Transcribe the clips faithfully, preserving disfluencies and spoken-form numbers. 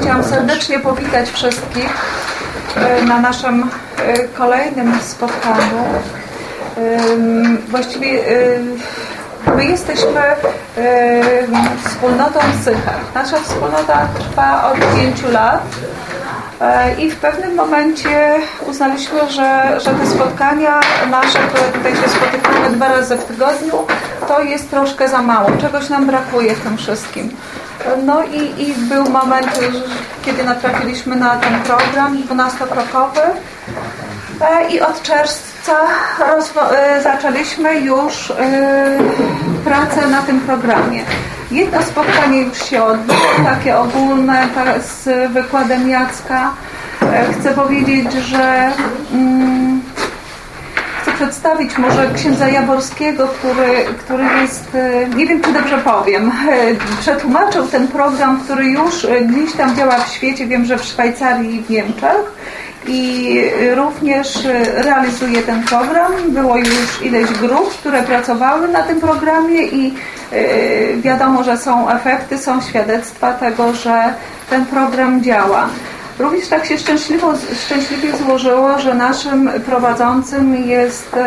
chciałam serdecznie powitać wszystkich na naszym kolejnym spotkaniu. Właściwie my jesteśmy wspólnotą Sychar. Nasza wspólnota trwa od pięciu lat i w pewnym momencie uznaliśmy, że, że te spotkania nasze, które tutaj się spotykamy dwa razy w tygodniu, to jest troszkę za mało. Czegoś nam brakuje w tym wszystkim. No i, i był moment, kiedy natrafiliśmy na ten program dwunastokrokowy i od czerwca rozwo- zaczęliśmy już pracę na tym programie. Jedno spotkanie już się odbyło, takie ogólne, z wykładem Jacka. Chcę powiedzieć, że mm, chcę przedstawić może księdza Jaworskiego, który, który jest, nie wiem czy dobrze powiem, przetłumaczył ten program, który już gdzieś tam działa w świecie, wiem, że w Szwajcarii i w Niemczech. I również realizuje ten program. Było już ileś grup, które pracowały na tym programie i wiadomo, że są efekty, są świadectwa tego, że ten program działa. Również tak się szczęśliwie, szczęśliwie złożyło, że naszym prowadzącym jest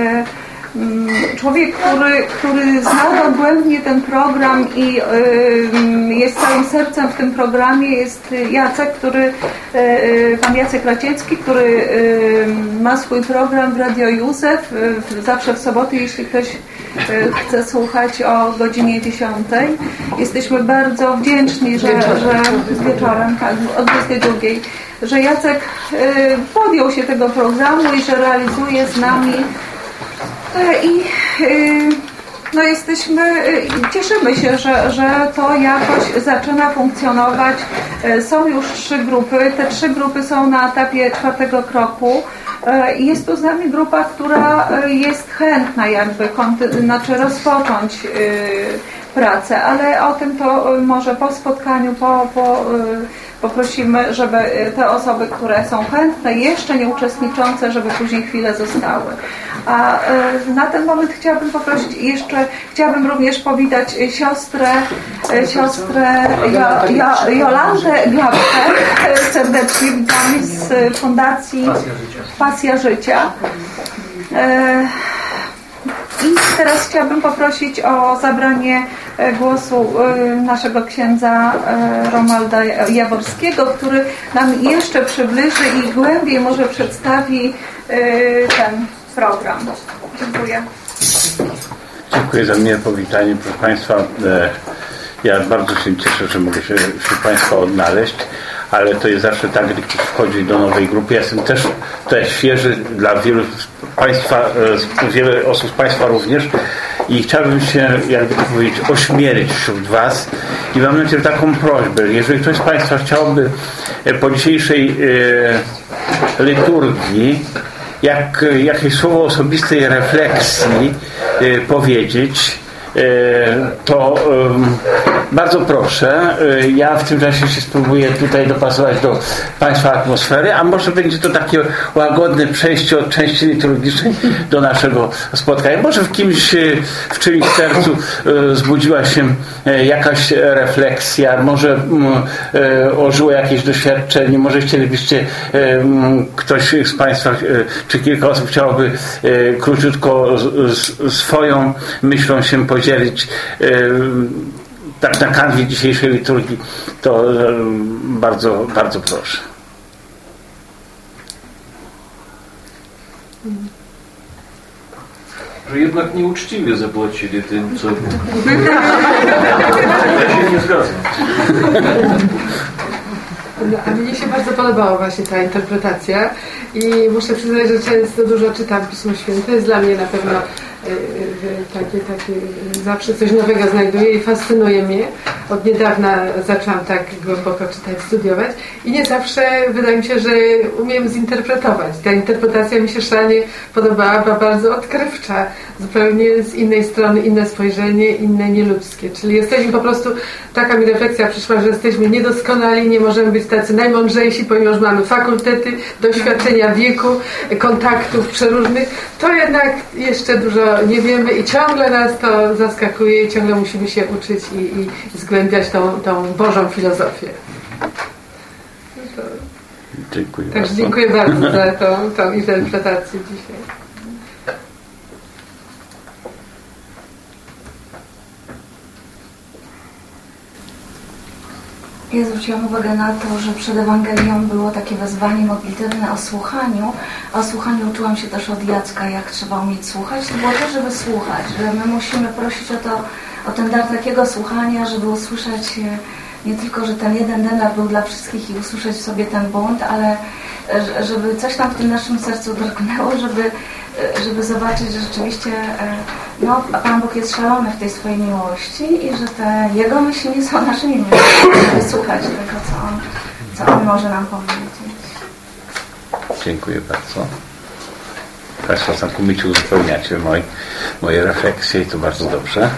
człowiek, który, który zna dogłębnie ten program i y, jest całym sercem w tym programie, jest Jacek, który, y, pan Jacek Raciecki, który y, ma swój program w Radio Józef, y, zawsze w soboty, jeśli ktoś y, chce słuchać o godzinie dziesiątej. Jesteśmy bardzo wdzięczni, że, że wieczorem, tak, o dwudziestej drugiej, że Jacek y, podjął się tego programu i że realizuje z nami. I no jesteśmy, cieszymy się, że, że to jakoś zaczyna funkcjonować. Są już trzy grupy. Te trzy grupy są na etapie czwartego kroku. I jest tu z nami grupa, która jest chętna jakby konty- znaczy rozpocząć pracę, ale o tym to może po spotkaniu, po, po, poprosimy, żeby te osoby, które są chętne, jeszcze nie uczestniczące, żeby później chwilę zostały. A na ten moment chciałabym poprosić jeszcze, chciałabym również powitać siostrę, siostrę jo, jo, Jolantę Glabkę. Serdecznie witamy z Fundacji Pasja Życia. I teraz chciałabym poprosić o zabranie głosu naszego księdza Romalda Jaworskiego, który nam jeszcze przybliży i głębiej może przedstawi ten program. Dziękuję. Dziękuję za miłe powitanie. Proszę Państwa, ja bardzo się cieszę, że mogę się wśród Państwa odnaleźć, ale to jest zawsze tak, gdy ktoś wchodzi do nowej grupy. Ja jestem też tutaj świeży dla wielu Państwa, wiele osób z Państwa również i chciałbym się, jakby to powiedzieć, ośmielić wśród Was i mam nadzieję taką prośbę, jeżeli ktoś z Państwa chciałby po dzisiejszej liturgii jak, jakieś słowo osobistej refleksji powiedzieć, to bardzo proszę, ja w tym czasie się spróbuję tutaj dopasować do Państwa atmosfery, a może będzie to takie łagodne przejście od części liturgicznej do naszego spotkania. Może w kimś, w czyimś sercu zbudziła się jakaś refleksja, może ożyło jakieś doświadczenie, może chcielibyście, ktoś z Państwa, czy kilka osób chciałoby króciutko swoją myślą się podzielić tak na kanwie dzisiejszej liturgii, to bardzo, bardzo proszę. Że jednak nieuczciwie zapłacili tym, co... Ja się nie zgadzam. No, a mnie się bardzo podobała właśnie ta interpretacja i muszę przyznać, że często dużo czytam Pismo Święte. Jest dla mnie na pewno takie, takie zawsze coś nowego znajduję i fascynuje mnie. Od niedawna zaczęłam tak głęboko czytać, studiować i nie zawsze wydaje mi się, że umiem zinterpretować. Ta interpretacja mi się szalenie podobała, była bardzo odkrywcza, zupełnie z innej strony, inne spojrzenie, inne nieludzkie. Czyli jesteśmy po prostu, taka mi refleksja przyszła, że jesteśmy niedoskonali, nie możemy być tacy najmądrzejsi, pomimo że mamy fakultety, doświadczenia wieku, kontaktów przeróżnych, to jednak jeszcze dużo nie wiemy i ciągle nas to zaskakuje i ciągle musimy się uczyć i, i zgłębiać tą, tą Bożą filozofię. To... Dziękuję Także bardzo. dziękuję bardzo za tą, tą interpretację dzisiaj. Ja zwróciłam uwagę na to, że przed Ewangelią było takie wezwanie modlitewne o słuchaniu, a o słuchaniu uczyłam się też od Jacka, jak trzeba umieć słuchać. To było też, żeby słuchać, że my musimy prosić o to, o ten dar takiego słuchania, żeby usłyszeć nie tylko, że ten jeden denar był dla wszystkich i usłyszeć w sobie ten bunt, ale żeby coś tam w tym naszym sercu drgnęło, żeby, żeby zobaczyć, że rzeczywiście no, Pan Bóg jest szalony w tej swojej miłości i że te Jego myśli nie są naszymi myślami, żeby słuchać tego, co On, co On może nam powiedzieć. Dziękuję bardzo. Państwo całkowicie uzupełniacie moje, moje refleksje i to bardzo dobrze.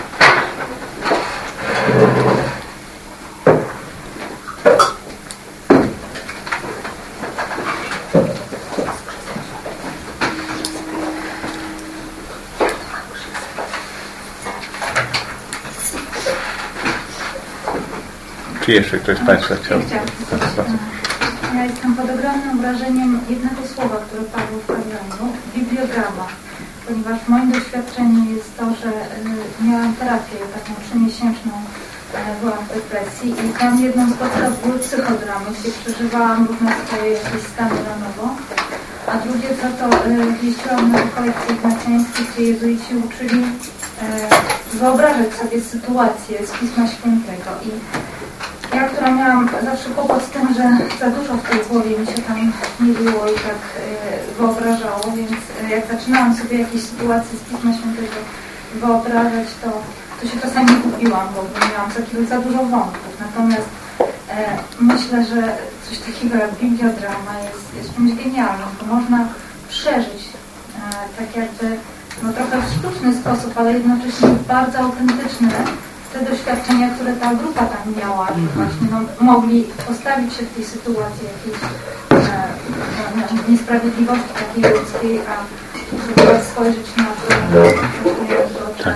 Czy jeszcze ktoś z Państwa chciał? Ja jestem pod ogromnym wrażeniem jednego słowa, które padło w kazaniu, bibliograma, ponieważ w moim doświadczeniu jest to, że miałam terapię taką trzymiesięczną, byłam w depresji i tam jedną z podstaw były psychodramy, gdzie przeżywałam różne swoje jakieś stany ranowo, a drugie za to jeździłam na rekolekcje ignacjańskie, gdzie jezuici uczyli wyobrażać sobie sytuację z Pisma Świętego i ja, która miałam zawsze kłopot z tym, że za dużo w tej głowie mi się tam nie było i tak e, wyobrażało, więc e, jak zaczynałam sobie jakieś sytuacje z Pisma Świętego wyobrażać, to, to się czasami gubiłam, bo miałam za, za dużo wątków. Natomiast e, myślę, że coś takiego jak bibliodrama jest, jest czymś genialnym, bo można przeżyć e, tak jakby no, trochę w sztuczny sposób, ale jednocześnie bardzo autentyczny te doświadczenia, które ta grupa tam miała, że właśnie no, mogli postawić się w tej sytuacji jakiejś e, niesprawiedliwości takiej ludzkiej, a żeby spojrzeć na to, to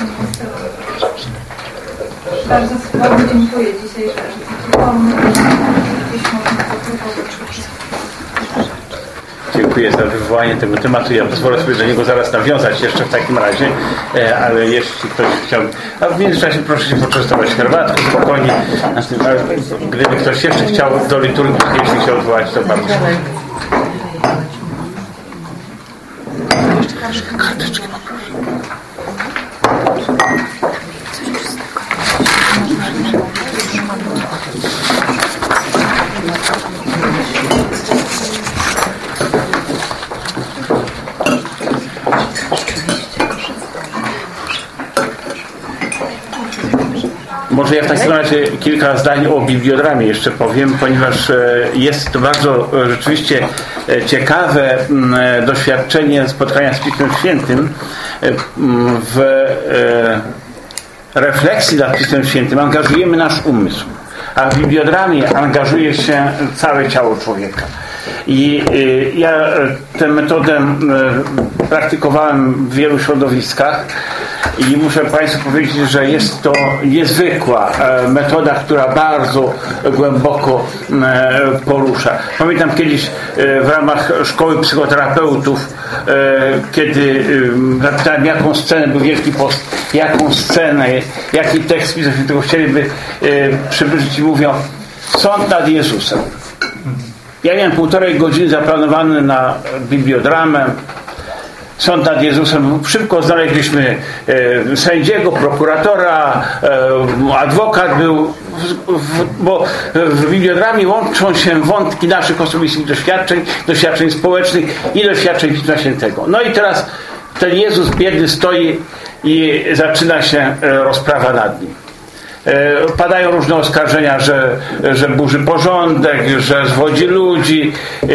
bardzo, bardzo dziękuję dzisiaj, że takie formy gdzieś można popróbować. Dziękuję za wywołanie tego tematu. Ja pozwolę sobie do niego zaraz nawiązać jeszcze w takim razie, ale jeśli ktoś chciał... A w międzyczasie proszę się poczęstować herbatką spokojnie. Gdyby ktoś jeszcze chciał do liturgii, jeśli się odwołać, to bardzo. Karteczki poproszę. Może ja w takim razie kilka zdań o bibliodramie jeszcze powiem, ponieważ jest to bardzo rzeczywiście ciekawe doświadczenie spotkania z Pismem Świętym. W refleksji nad Pismem Świętym angażujemy nasz umysł, a w bibliodramie angażuje się całe ciało człowieka. I ja tę metodę praktykowałem w wielu środowiskach i muszę Państwu powiedzieć, że jest to niezwykła metoda, która bardzo głęboko porusza. Pamiętam kiedyś w ramach szkoły psychoterapeutów, kiedy zapytałem, jaką scenę był Wielki Post, jaką scenę, jaki tekst Pisma Świętego chcieliby przybliżyć i mówią: sąd nad Jezusem. Ja miałem półtorej godziny zaplanowane na bibliodramę. Sąd nad Jezusem. Szybko znaleźliśmy e, sędziego, prokuratora, e, adwokat był, w, w, bo w bibliodramie łączą się wątki naszych osobistych doświadczeń, doświadczeń społecznych i doświadczeń Pisma Świętego. No i teraz ten Jezus biedny stoi i zaczyna się rozprawa nad nim. Padają różne oskarżenia, że, że burzy porządek, że zwodzi ludzi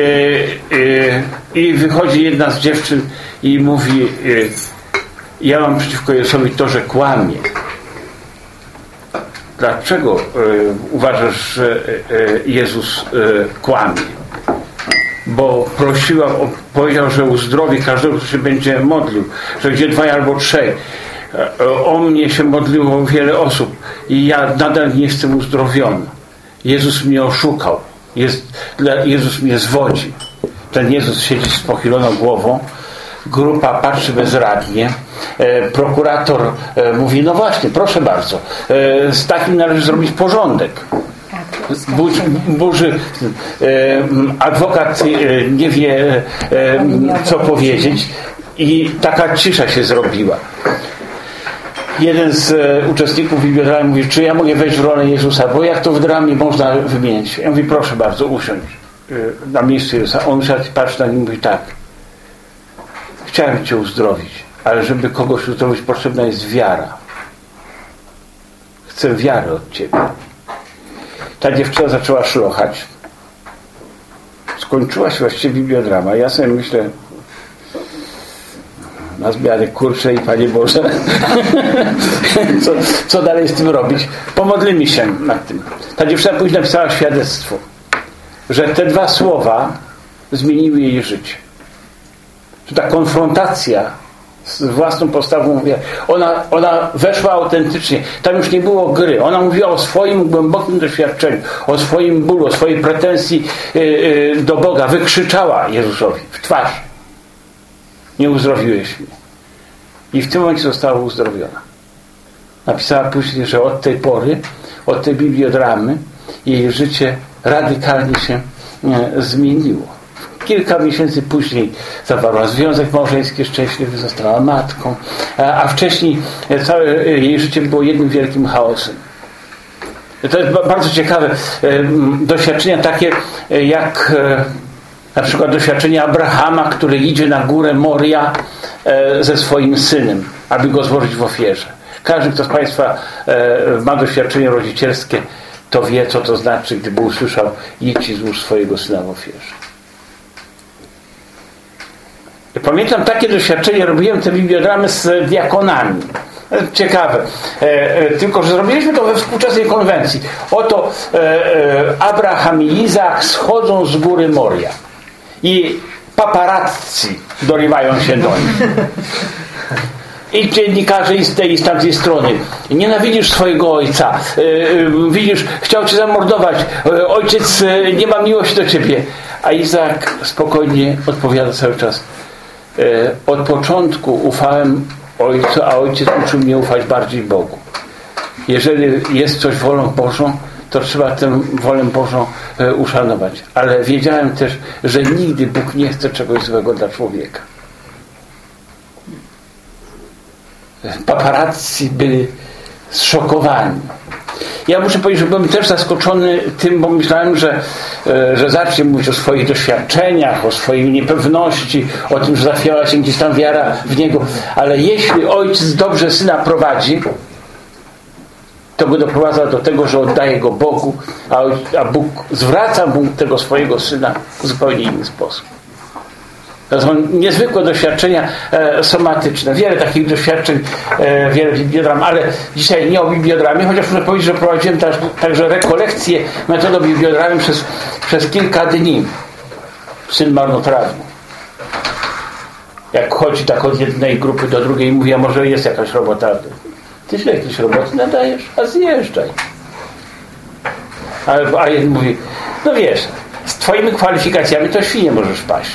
i wychodzi jedna z dziewczyn i mówi: ja mam przeciwko Jezusowi to, że kłamie. Dlaczego uważasz, że Jezus kłamie? Bo prosiła, powiedział, że uzdrowi każdego, kto się będzie modlił, że gdzie dwaj albo trzej. O mnie się modliło wiele osób i ja nadal nie jestem uzdrowiony. Jezus mnie oszukał. Jest, Jezus mnie zwodzi. Ten Jezus siedzi z pochyloną głową, grupa patrzy bezradnie, e, prokurator e, mówi, no właśnie, proszę bardzo, e, z takim należy zrobić porządek. Burzy, burzy e, adwokat e, nie wie e, co powiedzieć i taka cisza się zrobiła. Jeden z e, uczestników bibliodramy mówi, czy ja mogę wejść w rolę Jezusa, bo jak to w dramie można wymienić. Ja mówię, proszę bardzo, usiądź e, na miejscu Jezusa. On usiadł i patrzy na nim i mówi, tak, chciałem Cię uzdrowić, ale żeby kogoś uzdrowić, potrzebna jest wiara. Chcę wiary od Ciebie. Ta dziewczyna zaczęła szlochać. Skończyła się właściwie bibliodrama. Ja sobie myślę, na zmianę, kurczę i Panie Boże, co, co dalej z tym robić? Pomodlimy się nad tym. Ta dziewczyna później napisała świadectwo, że te dwa słowa zmieniły jej życie. Że ta konfrontacja z własną postawą, ona, ona weszła autentycznie. Tam już nie było gry. Ona mówiła o swoim głębokim doświadczeniu, o swoim bólu, o swojej pretensji yy, yy, do Boga. Wykrzyczała Jezusowi w twarz: nie uzdrowiłeś mnie. I w tym momencie została uzdrowiona. Napisała później, że od tej pory, od tej bibliodramy jej życie radykalnie się yy, zmieniło. Kilka miesięcy później zawarła związek małżeński szczęśliwy, została matką, a wcześniej całe jej życie było jednym wielkim chaosem. To jest bardzo ciekawe. Doświadczenia takie jak na przykład doświadczenie Abrahama, który idzie na górę Moria ze swoim synem, aby go złożyć w ofierze. Każdy, kto z Państwa ma doświadczenie rodzicielskie, to wie, co to znaczy, gdyby usłyszał: idź i złóż swojego syna w ofierze. Pamiętam takie doświadczenie, robiłem te bibliodramy z diakonami. Ciekawe. E, e, tylko, że zrobiliśmy to we współczesnej konwencji. Oto e, e, Abraham i Izaak schodzą z góry Moria. I paparazzi dorywają się do nich. I dziennikarze i z tej i z tamtej strony. Nienawidzisz swojego ojca. E, e, widzisz, chciał cię zamordować. E, ojciec e, nie ma miłości do ciebie. A Izaak spokojnie odpowiada cały czas: od początku ufałem Ojcu, a Ojciec uczył mnie ufać bardziej Bogu. Jeżeli jest coś wolą Bożą, to trzeba tę wolę Bożą uszanować. Ale wiedziałem też, że nigdy Bóg nie chce czegoś złego dla człowieka. Paparazzi byli zszokowani. Ja muszę powiedzieć, że byłem też zaskoczony tym, bo myślałem, że, że zacznie mówić o swoich doświadczeniach, o swojej niepewności, o tym, że zachwiała się gdzieś tam wiara w Niego. Ale jeśli ojciec dobrze syna prowadzi, to go doprowadza do tego, że oddaje go Bogu, a, a Bóg zwraca mu tego swojego syna w zupełnie inny sposób. To są niezwykłe doświadczenia e, somatyczne. Wiele takich doświadczeń, e, wiele bibliodram, ale dzisiaj nie o bibliodramie, chociaż muszę powiedzieć, że prowadziłem też, także rekolekcje metodą bibliodramy przez, przez kilka dni. Syn marnotrawny. Jak chodzi tak od jednej grupy do drugiej i mówi: a może jest jakaś robota? Ty się jakieś roboty nadajesz? A zjeżdżaj. A, a jeden mówi: no wiesz, z twoimi kwalifikacjami to świnie możesz paść.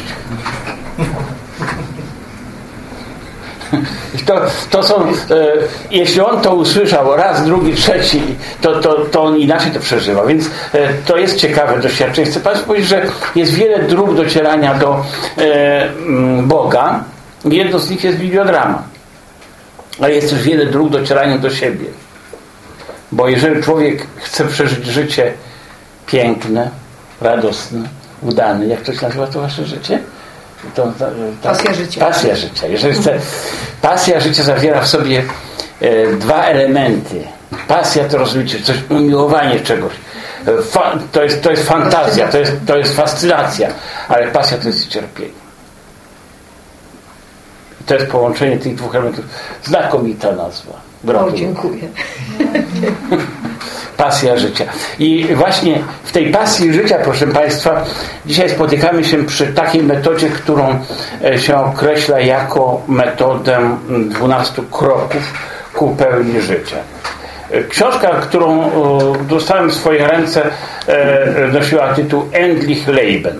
To, to są, e, jeśli on to usłyszał raz, drugi, trzeci, to, to, to on inaczej to przeżywa. Więc e, to jest ciekawe doświadczenie. Chcę Państwu powiedzieć, że jest wiele dróg docierania do e, Boga. Jedno z nich jest bibliodrama. Ale jest też wiele dróg docierania do siebie. Bo jeżeli człowiek chce przeżyć życie piękne, radosne, udane, jak to się nazywa to wasze życie? To, to, to, pasja życia. Pasja życia. Jeżeli chce, pasja życia zawiera w sobie e, dwa elementy. Pasja to rozumiecie, coś, umiłowanie czegoś. Fa, to, jest, to jest fantazja, to jest, to jest fascynacja, ale pasja to jest cierpienie. To jest połączenie tych dwóch elementów. Znakomita nazwa. Brawo. O, dziękuję. Pasja życia. I właśnie w tej pasji życia, proszę Państwa, dzisiaj spotykamy się przy takiej metodzie, którą się określa jako metodę dwunastu kroków ku pełni życia. Książka, którą dostałem w swoje ręce, nosiła tytuł Endlich Leben.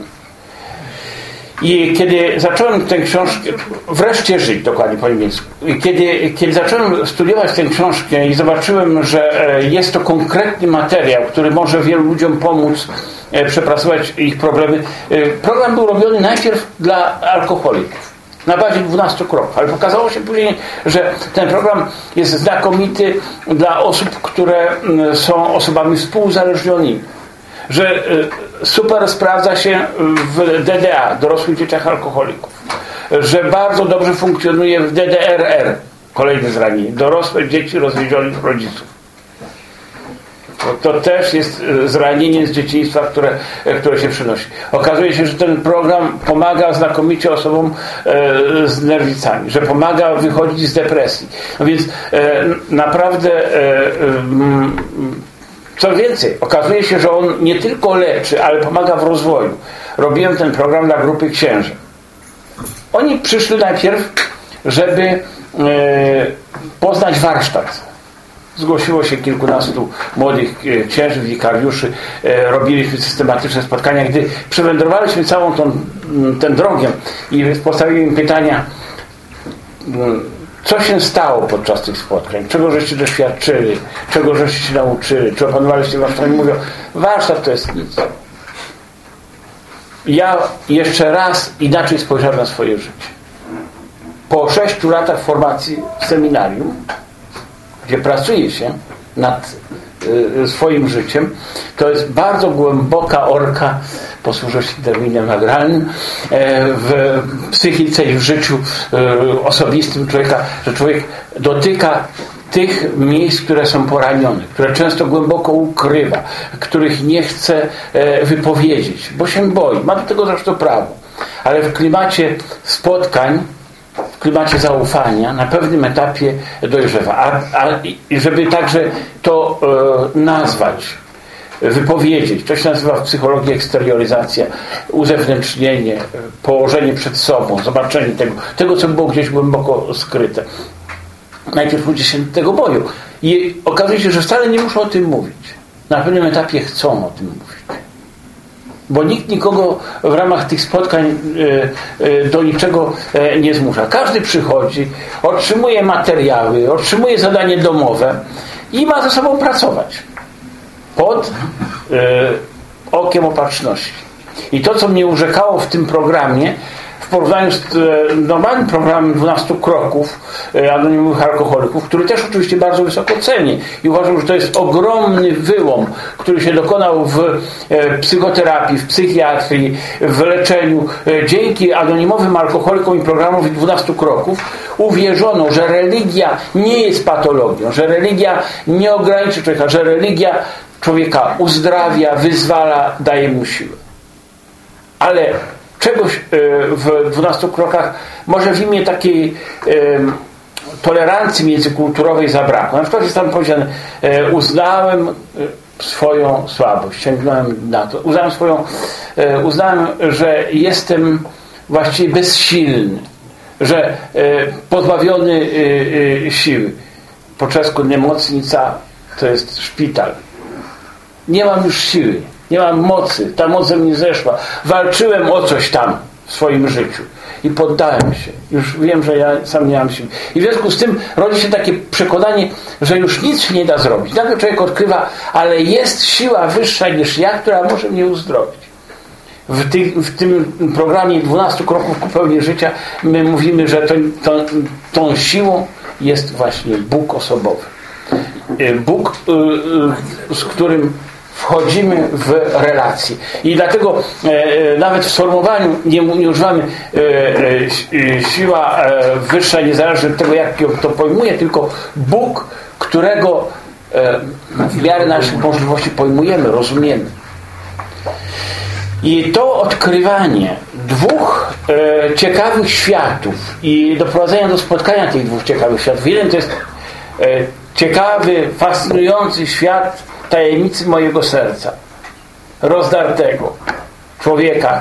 I kiedy zacząłem tę książkę, wreszcie żyć, dokładnie po niemiecku, kiedy, kiedy zacząłem studiować tę książkę i zobaczyłem, że jest to konkretny materiał, który może wielu ludziom pomóc przepracować ich problemy. Program był robiony najpierw dla alkoholików na bazie dwunastu kroków, ale pokazało się później, że ten program jest znakomity dla osób, które są osobami współuzależnionymi, że super sprawdza się w D D A, dorosłych dzieciach alkoholików, że bardzo dobrze funkcjonuje w D D R R, kolejne zranienie, dorosłe dzieci rozwiedzionych rodziców. To też jest zranienie z dzieciństwa, które, które się przynosi. Okazuje się, że ten program pomaga znakomicie osobom e, z nerwicami, że pomaga wychodzić z depresji. No więc e, naprawdę e, m, co więcej, okazuje się, że on nie tylko leczy, ale pomaga w rozwoju. Robiłem ten program dla grupy księży. Oni przyszli najpierw, żeby e, poznać warsztat. Zgłosiło się kilkunastu młodych księży, wikariuszy. Robiliśmy systematyczne spotkania. Gdy przewędrowaliśmy całą tą, tę drogę i postawiliśmy im pytania, co się stało podczas tych spotkań, czego żeście doświadczyli, czego żeście się nauczyli, czy opanowaliście warsztat, mówią, warsztat to jest nic. Ja jeszcze raz inaczej spojrzałem na swoje życie. Po sześciu latach formacji w seminarium, gdzie pracuje się nad y, swoim życiem, to jest bardzo głęboka orka, posłużę się terminem agralnym, y, w psychice i w życiu y, osobistym człowieka, że człowiek dotyka tych miejsc, które są poranione, które często głęboko ukrywa, których nie chce y, wypowiedzieć, bo się boi. Ma do tego zresztą prawo. Ale w klimacie spotkań, w klimacie zaufania na pewnym etapie dojrzewa. A, a i żeby także to e, nazwać, wypowiedzieć, to się nazywa w psychologii eksterioryzacja, uzewnętrznienie, położenie przed sobą, zobaczenie tego, tego co było gdzieś głęboko skryte. Najpierw ludzie się tego boją i okazuje się, że wcale nie muszą o tym mówić. Na pewnym etapie chcą o tym mówić. Bo nikt nikogo w ramach tych spotkań do niczego nie zmusza. Każdy przychodzi, otrzymuje materiały, otrzymuje zadanie domowe i ma ze sobą pracować pod okiem opatrzności. I to, co mnie urzekało w tym programie, w porównaniu z normalnym programem dwunastu kroków anonimowych alkoholików, który też oczywiście bardzo wysoko cenię i uważam, że to jest ogromny wyłom, który się dokonał w psychoterapii, w psychiatrii, w leczeniu. Dzięki anonimowym alkoholikom i programowi dwunastu kroków uwierzono, że religia nie jest patologią, że religia nie ograniczy człowieka, że religia człowieka uzdrawia, wyzwala, daje mu siłę. Ale czegoś w dwunastu krokach może w imię takiej tolerancji międzykulturowej zabrakło. Na przykład jest tam powiedziane, uznałem swoją słabość, sięgnąłem na to, uznałem swoją, uznałem, że jestem właściwie bezsilny, że pozbawiony siły. Po czesku nemocnica to jest szpital. Nie mam już siły. Nie mam mocy, ta moc ze mnie zeszła. Walczyłem o coś tam w swoim życiu i poddałem się. Już wiem, że ja sam nie mam siły. I w związku z tym rodzi się takie przekonanie, że już nic się nie da zrobić. Nagle człowiek odkrywa, ale jest siła wyższa niż ja, która może mnie uzdrowić. W, ty, w tym programie dwunastu kroków ku pełni życia my mówimy, że to, to, tą siłą jest właśnie Bóg osobowy. Bóg, z którym wchodzimy w relacje. I dlatego e, nawet w sformułowaniu nie, nie używamy e, e, siła e, wyższa, niezależnie od tego, jak to pojmuje, tylko Bóg, którego e, w miarę naszych możliwości pojmujemy, rozumiemy. I to odkrywanie dwóch e, ciekawych światów i doprowadzenia do spotkania tych dwóch ciekawych światów. Jeden to jest e, ciekawy, fascynujący świat tajemnicy mojego serca, rozdartego człowieka,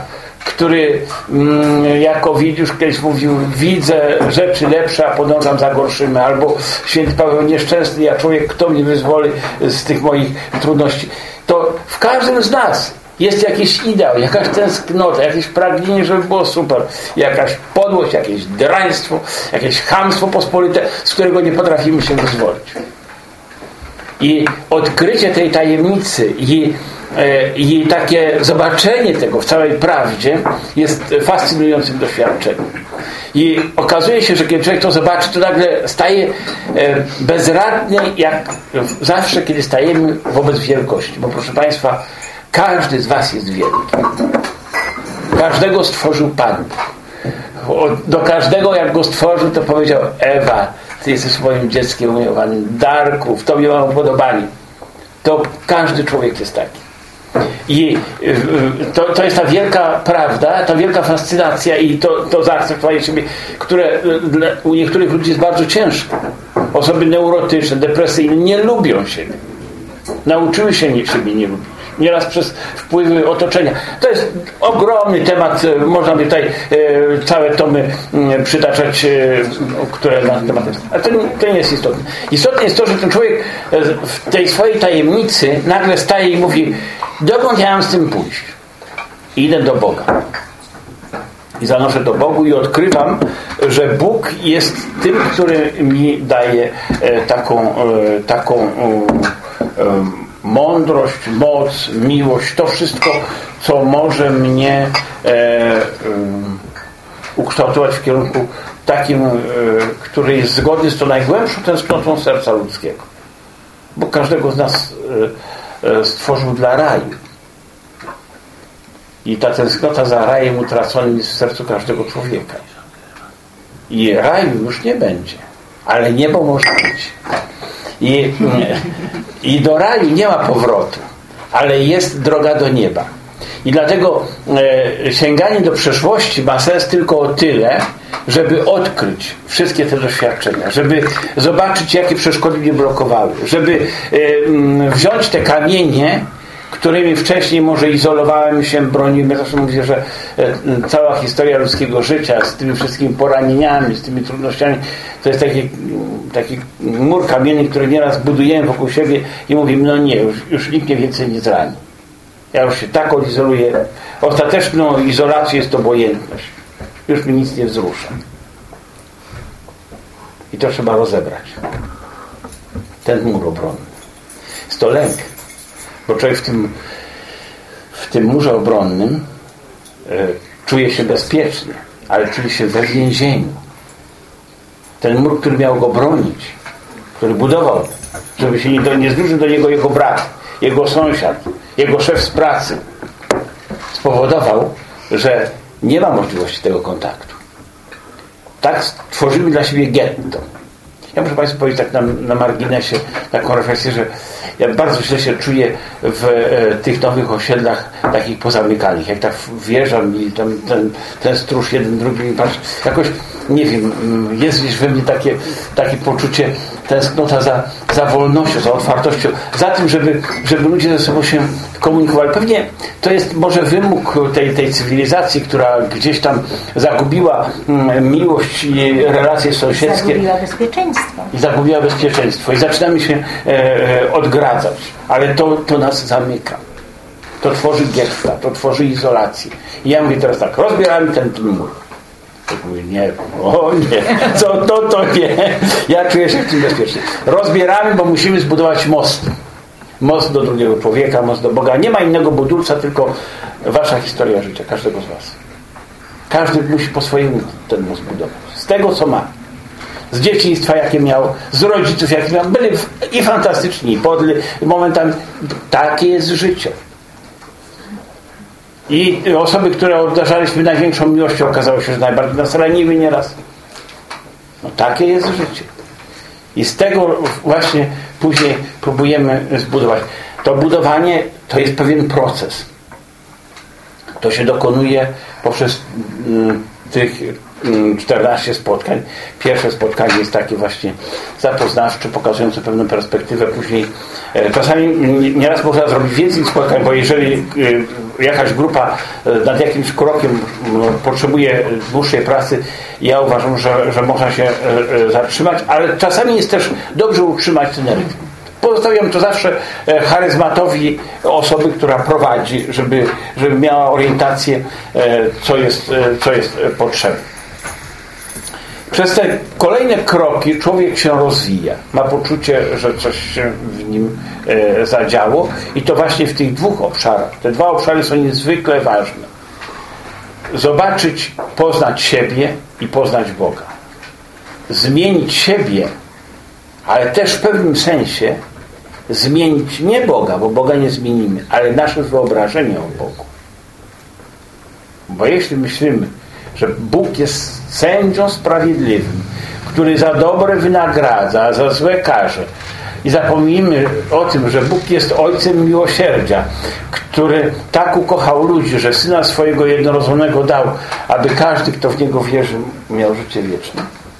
który mm, jako widzisz, kiedyś mówił, widzę rzeczy lepsze, a podążam za gorszymi, albo święty Paweł nieszczęsny, ja człowiek, kto mnie wyzwoli z tych moich trudności. To w każdym z nas jest jakiś ideał, jakaś tęsknota, jakieś pragnienie, żeby było super, jakaś podłość, jakieś draństwo, jakieś chamstwo pospolite, z którego nie potrafimy się wyzwolić. I odkrycie tej tajemnicy i, e, i takie zobaczenie tego w całej prawdzie jest fascynującym doświadczeniem. I okazuje się, że kiedy człowiek to zobaczy, to nagle staje e, bezradny, jak zawsze, kiedy stajemy wobec wielkości. Bo proszę Państwa, każdy z was jest wielki. Każdego stworzył Pan. Do każdego, jak go stworzył, to powiedział: Ewa, ty jesteś moim dzieckiem umiłowanym. Darku, w tobie mam upodobanie. To każdy człowiek jest taki. I to, to jest ta wielka prawda, ta wielka fascynacja i to, to zaakceptowanie siebie, które dla, u niektórych ludzi jest bardzo ciężkie. Osoby neurotyczne, depresyjne nie lubią siebie. Nauczyły się nie, siebie nie lubić. Nieraz przez wpływy otoczenia. To jest ogromny temat. Można by tutaj e, całe tomy e, przytaczać, e, które na ten temat jest. Ale to, to nie jest istotne. Istotne jest to, że ten człowiek w tej swojej tajemnicy nagle staje i mówi: dokąd ja mam z tym pójść? I idę do Boga. I zanoszę do Bogu i odkrywam, że Bóg jest tym, który mi daje e, taką e, taką e, e, mądrość, moc, miłość, to wszystko, co może mnie e, e, ukształtować w kierunku takim, e, który jest zgodny z tą najgłębszą tęsknotą serca ludzkiego. Bo każdego z nas e, e, stworzył dla raju. I ta tęsknota za rajem utraconym jest w sercu każdego człowieka. I raju już nie będzie, ale niebo może być. I, I do raju nie ma powrotu, ale jest droga do nieba. I dlatego e, sięganie do przeszłości ma sens tylko o tyle, żeby odkryć wszystkie te doświadczenia, żeby zobaczyć, jakie przeszkody mnie blokowały, żeby e, m, wziąć te kamienie, którymi wcześniej może izolowałem się, broniłem. Ja zawsze mówię, że e, cała historia ludzkiego życia z tymi wszystkimi poranieniami, z tymi trudnościami, to jest taki, taki mur kamienny, który nieraz budujemy wokół siebie i mówimy: no nie, już, już nikt mnie więcej nie zrani. Ja już się tak odizoluję. Ostateczną izolacją jest obojętność. Już mi nic nie wzrusza. I to trzeba rozebrać. Ten mur obronny. Jest to lęk. Bo człowiek w tym, w tym murze obronnym e, czuje się bezpiecznie, ale czuje się we więzieniu. Ten mur, który miał go bronić, który budował, żeby się nie, nie zbliżył do niego jego brat, jego sąsiad, jego szef z pracy, spowodował, że nie ma możliwości tego kontaktu. Tak stworzymy dla siebie getto. Ja muszę Państwu powiedzieć tak na, na marginesie taką refleksję, że ja bardzo źle się czuję w e, tych nowych osiedlach takich pozamykanych. Jak tak wjeżdżam i tam ten, ten stróż jeden, drugi i patrz, jakoś nie wiem, jest gdzieś we mnie takie, takie poczucie tęsknota za, za wolnością, za otwartością, za tym, żeby, żeby ludzie ze sobą się komunikowali. Pewnie to jest może wymóg tej, tej cywilizacji, która gdzieś tam zagubiła mm, miłość i relacje sąsiedzkie. Zagubiła bezpieczeństwo. I zagubiła bezpieczeństwo. I zaczynamy się e, odgradzać. Ale to, to nas zamyka. To tworzy getta, to tworzy izolację. I ja mówię teraz tak: rozbieramy ten, ten mur. Tak mówię: nie, o nie, co to, to nie. Ja czuję się w tym bezpiecznie. Rozbieramy, bo musimy zbudować most. Most do drugiego człowieka, most do Boga. Nie ma innego budulca, tylko wasza historia życia, każdego z was. Każdy musi po swojemu ten most budować. Z tego, co ma. Z dzieciństwa, jakie miał, z rodziców, jakie miał. Byli i fantastyczni, i podli, momentami. Takie jest życie. I osoby, które obdarzaliśmy największą miłością, okazało się, że najbardziej nas raniły nieraz. No takie jest życie. I z tego właśnie później próbujemy zbudować. To budowanie to jest pewien proces. To się dokonuje poprzez mm, tych mm, czternaście spotkań. Pierwsze spotkanie jest takie właśnie zapoznawcze, pokazujące pewną perspektywę. Później e, czasami nieraz można zrobić więcej spotkań, bo jeżeli e, jakaś grupa nad jakimś krokiem potrzebuje dłuższej pracy, ja uważam, że, że można się zatrzymać, ale czasami jest też dobrze utrzymać ten rytm. Pozostawiam to zawsze charyzmatowi osoby, która prowadzi, żeby, żeby miała orientację, co jest, co jest potrzebne. Przez te kolejne kroki człowiek się rozwija. Ma poczucie, że coś się w nim e, zadziało i to właśnie w tych dwóch obszarach. Te dwa obszary są niezwykle ważne. Zobaczyć, poznać siebie i poznać Boga. Zmienić siebie, ale też w pewnym sensie zmienić nie Boga, bo Boga nie zmienimy, ale nasze wyobrażenie o Bogu. Bo jeśli myślimy, że Bóg jest sędzią sprawiedliwym, który za dobre wynagradza, a za złe karze, i zapomnimy o tym, że Bóg jest Ojcem miłosierdzia, który tak ukochał ludzi, że Syna swojego jednorodzonego dał, aby każdy, kto w Niego wierzy, miał życie wieczne,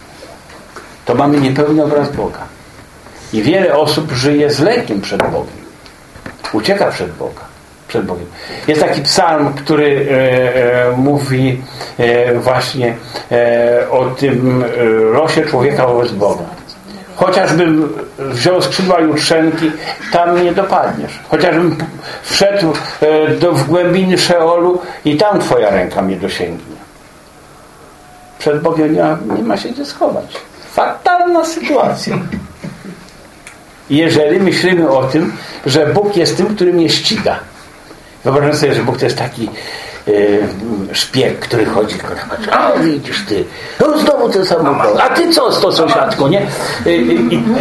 to mamy niepełny obraz Boga. I wiele osób żyje z lękiem przed Bogiem. Ucieka przed Boga. Przed Bogiem. Jest taki psalm, który e, e, mówi e, właśnie e, o tym e, losie człowieka wobec Boga. Chociażbym wziął skrzydła jutrzenki, tam nie dopadniesz. Chociażbym wszedł e, do, w głębiny Szeolu i tam Twoja ręka mnie dosięgnie. Przed Bogiem nie ma, nie ma się gdzie schować. Fatalna sytuacja. Jeżeli myślimy o tym, że Bóg jest tym, który mnie ściga. Wyobrażam sobie, że Bóg to jest taki yy, szpieg, który chodzi, a widzisz ty, no znowu ten sam Bóg, a ty co z tą sąsiadką, nie? Yy, yy, yy.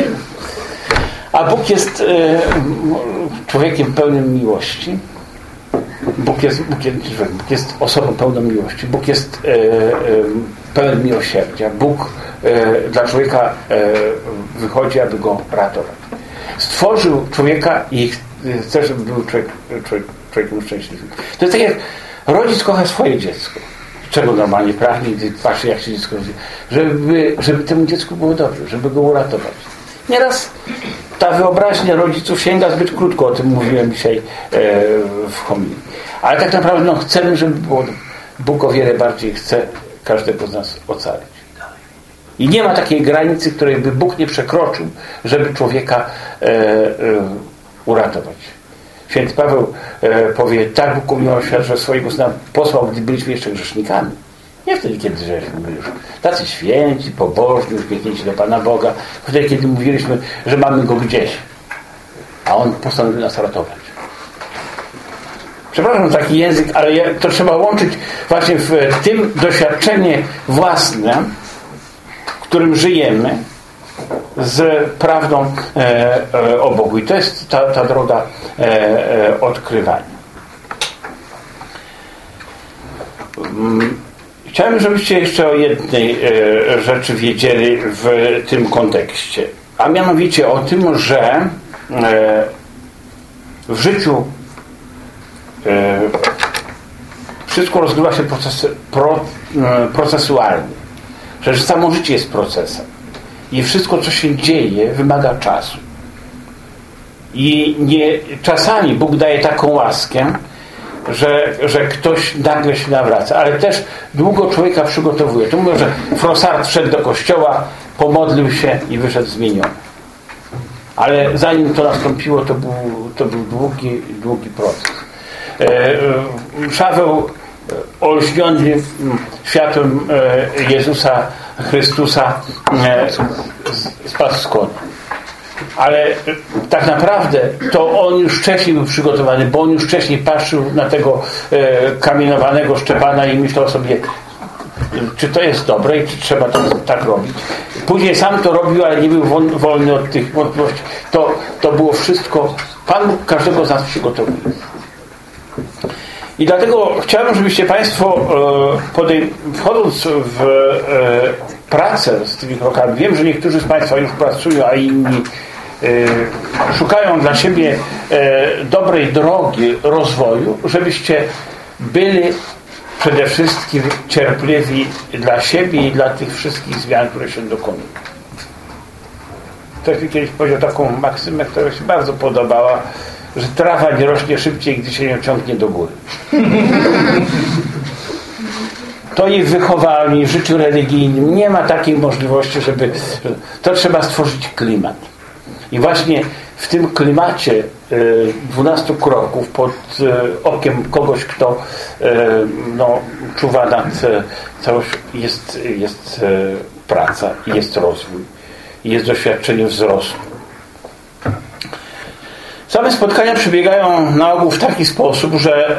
A Bóg jest yy, człowiekiem pełnym miłości. Bóg jest, Bóg jest, Bóg jest osobą pełną miłości. Bóg jest yy, yy, pełen miłosierdzia. Bóg yy, dla człowieka yy, wychodzi, aby go ratować. Stworzył człowieka i chce, żeby był człowiek, człowiek, człowiekiem szczęśliwym. To jest tak jak rodzic kocha swoje dziecko. Czego normalnie pragnie, gdy patrzy, jak się dziecko rozwija. Żeby, żeby temu dziecku było dobrze, żeby go uratować. Nieraz ta wyobraźnia rodziców sięga zbyt krótko, o tym mówiłem dzisiaj e, w homilii. Ale tak naprawdę no, chcemy, żeby było, Bóg o wiele bardziej chce każdego z nas ocalić. I nie ma takiej granicy, której by Bóg nie przekroczył, żeby człowieka e, e, uratować. Święty Paweł e, powie, tak Bóg umiłował świat, że swojego Syna posłał, gdy byliśmy jeszcze grzesznikami. Nie wtedy, kiedy żeśmy byli już tacy święci, pobożni, uśmiechnięci do Pana Boga. Wtedy, kiedy mówiliśmy, że mamy Go gdzieś. A On postanowił nas ratować. Przepraszam za taki język, ale to trzeba łączyć właśnie w tym doświadczenie własne, w którym żyjemy, z prawdą e, e, o Bogu. I to jest ta, ta droga e, e, odkrywania. Chciałem, żebyście jeszcze o jednej e, rzeczy wiedzieli w tym kontekście. A mianowicie o tym, że e, w życiu e, wszystko rozgrywa się proces, pro, e, procesualnie. Że samo życie jest procesem. I wszystko, co się dzieje, wymaga czasu. I nie, czasami Bóg daje taką łaskę, że, że ktoś nagle się nawraca, ale też długo człowieka przygotowuje. To mówię, że Frossard wszedł do kościoła, pomodlił się i wyszedł zmieniony. Ale zanim to nastąpiło, to był, to był długi, długi proces. Szaweł olśniony światłem Jezusa Chrystusa spadł z konia. Ale tak naprawdę to on już wcześniej był przygotowany, bo on już wcześniej patrzył na tego kamienowanego Szczepana i myślał sobie, czy to jest dobre i czy trzeba to tak robić. Później sam to robił, ale nie był wolny od tych wątpliwości. To, to było wszystko, Pan Bóg każdego z nas przygotowuje. I dlatego chciałbym, żebyście Państwo podej- wchodząc w pracę z tymi krokami, wiem, że niektórzy z Państwa już pracują, a inni szukają dla siebie dobrej drogi rozwoju, żebyście byli przede wszystkim cierpliwi dla siebie i dla tych wszystkich zmian, które się dokonują. Ktoś mi kiedyś powiedział taką maksymę, która mi się bardzo podobała, że trawa nie rośnie szybciej, gdy się ją ciągnie do góry. To i w wychowaniu, i w życiu religijnym nie ma takiej możliwości, żeby... To trzeba stworzyć klimat. I właśnie w tym klimacie dwunastu kroków pod okiem kogoś, kto no, czuwa nad całością, jest, jest praca, jest rozwój, jest doświadczenie wzrostu. Same spotkania przebiegają na ogół w taki sposób, że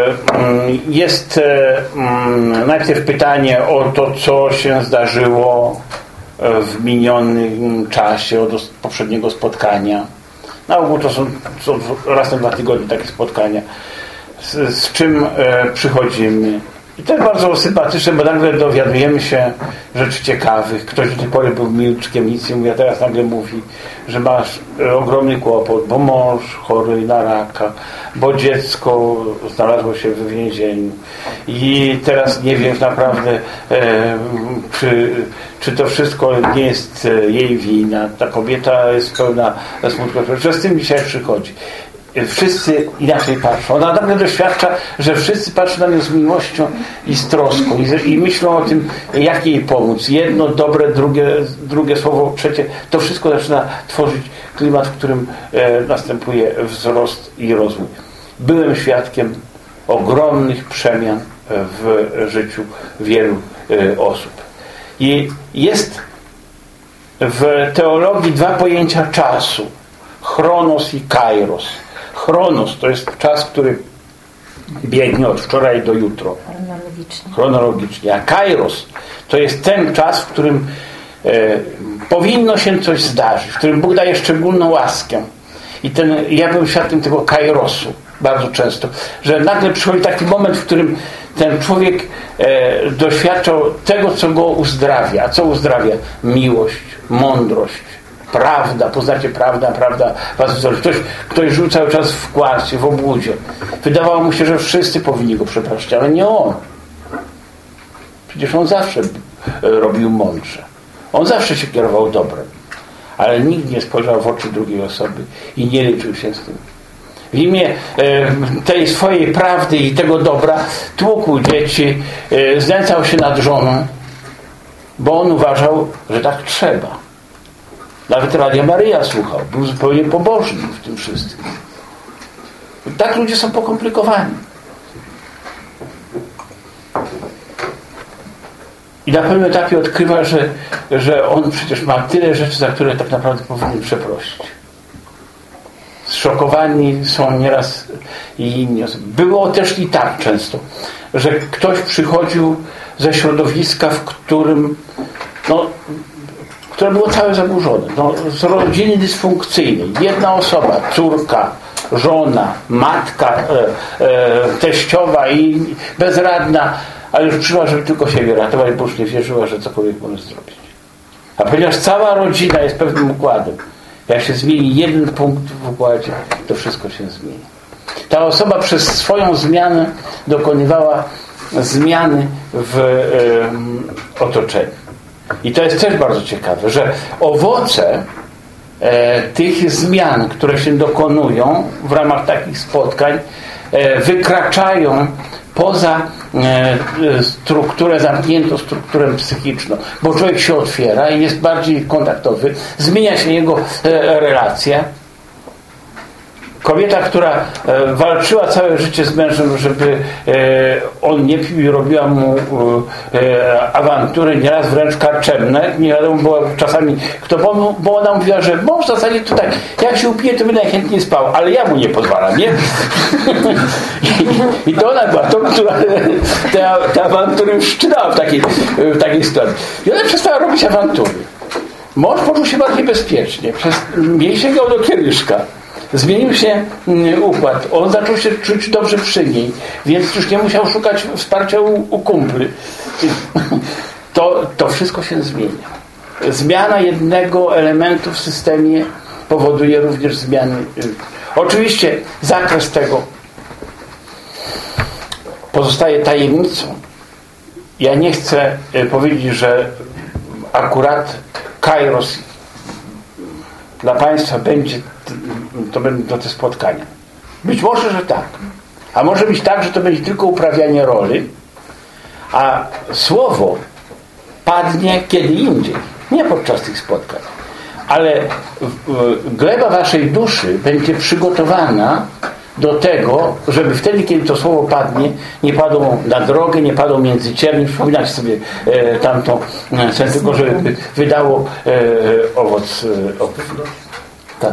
jest najpierw pytanie o to, co się zdarzyło w minionym czasie od poprzedniego spotkania. Na ogół to są, są raz na dwa tygodnie takie spotkania. Z, z czym przychodzimy. I to jest bardzo sympatyczne, bo nagle dowiadujemy się rzeczy ciekawych. Ktoś do tej pory był milczkiem, nic nie mówi, a teraz nagle mówi, że masz ogromny kłopot, bo mąż chory na raka, bo dziecko znalazło się w więzieniu i teraz nie wiesz naprawdę, e, czy, czy to wszystko nie jest jej wina. Ta kobieta jest pełna smutku, że z tym dzisiaj przychodzi. Wszyscy inaczej patrzą. Ona nagle doświadcza, że wszyscy patrzą na nią z miłością i z troską i, i myślą o tym, jak jej pomóc. Jedno dobre, drugie, drugie słowo, trzecie. To wszystko zaczyna tworzyć klimat, w którym e, następuje wzrost i rozwój. Byłem świadkiem ogromnych przemian w życiu wielu e, osób. I jest w teologii dwa pojęcia czasu. Chronos i kairos. Chronos to jest czas, który biegnie od wczoraj do jutro. Chronologicznie. Chronologicznie. A kairos to jest ten czas, w którym e, powinno się coś zdarzyć, w którym Bóg daje szczególną łaskę. I ten, ja byłem świadkiem tego kairosu bardzo często, że nagle przychodzi taki moment, w którym ten człowiek e, doświadczał tego, co go uzdrawia. A co uzdrawia? Miłość, mądrość, prawda, poznacie prawdę, prawda was wzrośnie. Ktoś, ktoś żył cały czas w kłamstwie, w obłudzie. Wydawało mu się, że wszyscy powinni go przepraszać, ale nie on. Przecież on zawsze robił mądrze. On zawsze się kierował dobrem. Ale nikt nie spojrzał w oczy drugiej osoby i nie liczył się z tym. W imię e, tej swojej prawdy i tego dobra tłukł dzieci, e, znęcał się nad żoną, bo on uważał, że tak trzeba. Nawet Radia Maryja słuchał. Był zupełnie pobożny w tym wszystkim. Tak ludzie są pokomplikowani. I na pewnym etapie odkrywa, że, że on przecież ma tyle rzeczy, za które tak naprawdę powinien przeprosić. Zszokowani są nieraz i inni osoby. Było też i tak często, że ktoś przychodził ze środowiska, w którym no, które było całe zaburzone. No, z rodziny dysfunkcyjnej. Jedna osoba, córka, żona, matka, e, e, teściowa i bezradna, ale już przyszła, żeby tylko siebie ratować, bo już nie wierzyła, że cokolwiek może zrobić. A ponieważ cała rodzina jest pewnym układem, jak się zmieni jeden punkt w układzie, to wszystko się zmieni. Ta osoba przez swoją zmianę dokonywała zmiany w e, otoczeniu. I to jest też bardzo ciekawe, że owoce e, tych zmian, które się dokonują w ramach takich spotkań, e, wykraczają poza e, strukturę, zamkniętą strukturę psychiczną, bo człowiek się otwiera i jest bardziej kontaktowy, zmienia się jego e, relacja. Kobieta, która e, walczyła całe życie z mężem, żeby e, on nie pił i robiła mu e, awantury, nieraz wręcz karczemne. Nie wiadomo było czasami kto, bo, bo ona mówiła, że mąż w zasadzie tutaj, jak się upije, to by najchętniej spał, ale ja mu nie pozwalam, nie? I, I to ona była tą, która te, te awantury wszczynała w takiej, w takiej sytuacji. I ona przestała robić awantury. Mąż poczuł się bardziej bezpiecznie. Przez, jej sięgał do kieliszka. Zmienił się układ. On zaczął się czuć dobrze przy niej, więc już nie musiał szukać wsparcia u, u kumpli. To, to wszystko się zmienia. Zmiana jednego elementu w systemie powoduje również zmiany. Oczywiście zakres tego pozostaje tajemnicą. Ja nie chcę powiedzieć, że akurat Kairos dla Państwa będzie to będą te spotkania. Być może, że tak. A może być tak, że to będzie tylko uprawianie roli, a słowo padnie kiedy indziej. Nie podczas tych spotkań. Ale gleba waszej duszy będzie przygotowana do tego, żeby wtedy, kiedy to słowo padnie, nie padło na drogę, nie padło między cierni. Przypominać sobie e, tamtą e, tylko żeby wydało e, owoc. E, owoc. Tak.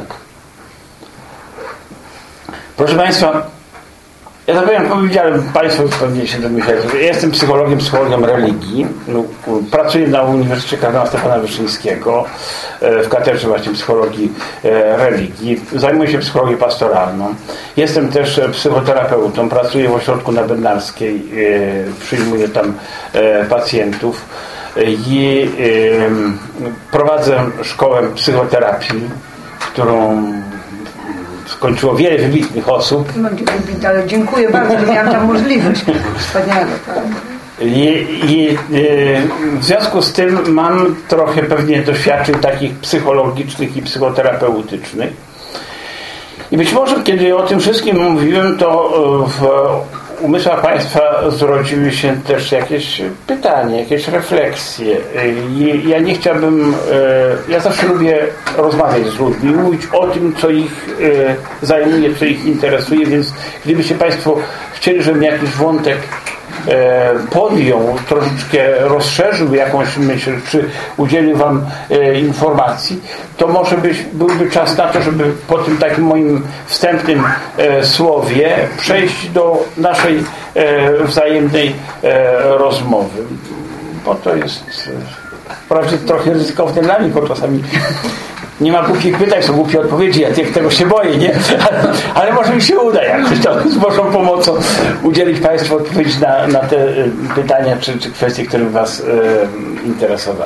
Proszę Państwa, ja zapewne powiedziałem, Państwo pewnie się domyślają, ja jestem psychologiem, psychologiem religii. No, pracuję na Uniwersytecie Kardynała Stefana Wyszyńskiego w katedrze właśnie psychologii religii. Zajmuję się psychologią pastoralną. Jestem też psychoterapeutą, pracuję w ośrodku na Bednarskiej, przyjmuję tam pacjentów i prowadzę szkołę psychoterapii, którą skończyło wiele wybitnych osób. No, ale dziękuję bardzo, że miałam tam możliwość. Wspaniale. I, i w związku z tym mam trochę pewnie doświadczeń takich psychologicznych i psychoterapeutycznych. I być może, kiedy o tym wszystkim mówiłem, to w umysłach Państwa zrodziły się też jakieś pytania, jakieś refleksje. I ja nie chciałbym, ja zawsze lubię rozmawiać z ludźmi, mówić o tym, co ich zajmuje, co ich interesuje, więc gdybyście Państwo chcieli, żebym jakiś wątek podjął, troszeczkę rozszerzył jakąś myśl, czy udzielił Wam informacji, to może być, byłby czas na to, żeby po tym takim moim wstępnym słowie przejść do naszej wzajemnej rozmowy. Bo to jest wprawdzie trochę ryzykowne dla mnie, bo czasami nie ma głupich pytań, są głupie odpowiedzi, ja tego się boję, nie? Ale, ale może mi się uda jakoś to z Bożą pomocą udzielić Państwu odpowiedzi na, na te pytania czy, czy kwestie, które Was e, interesowały.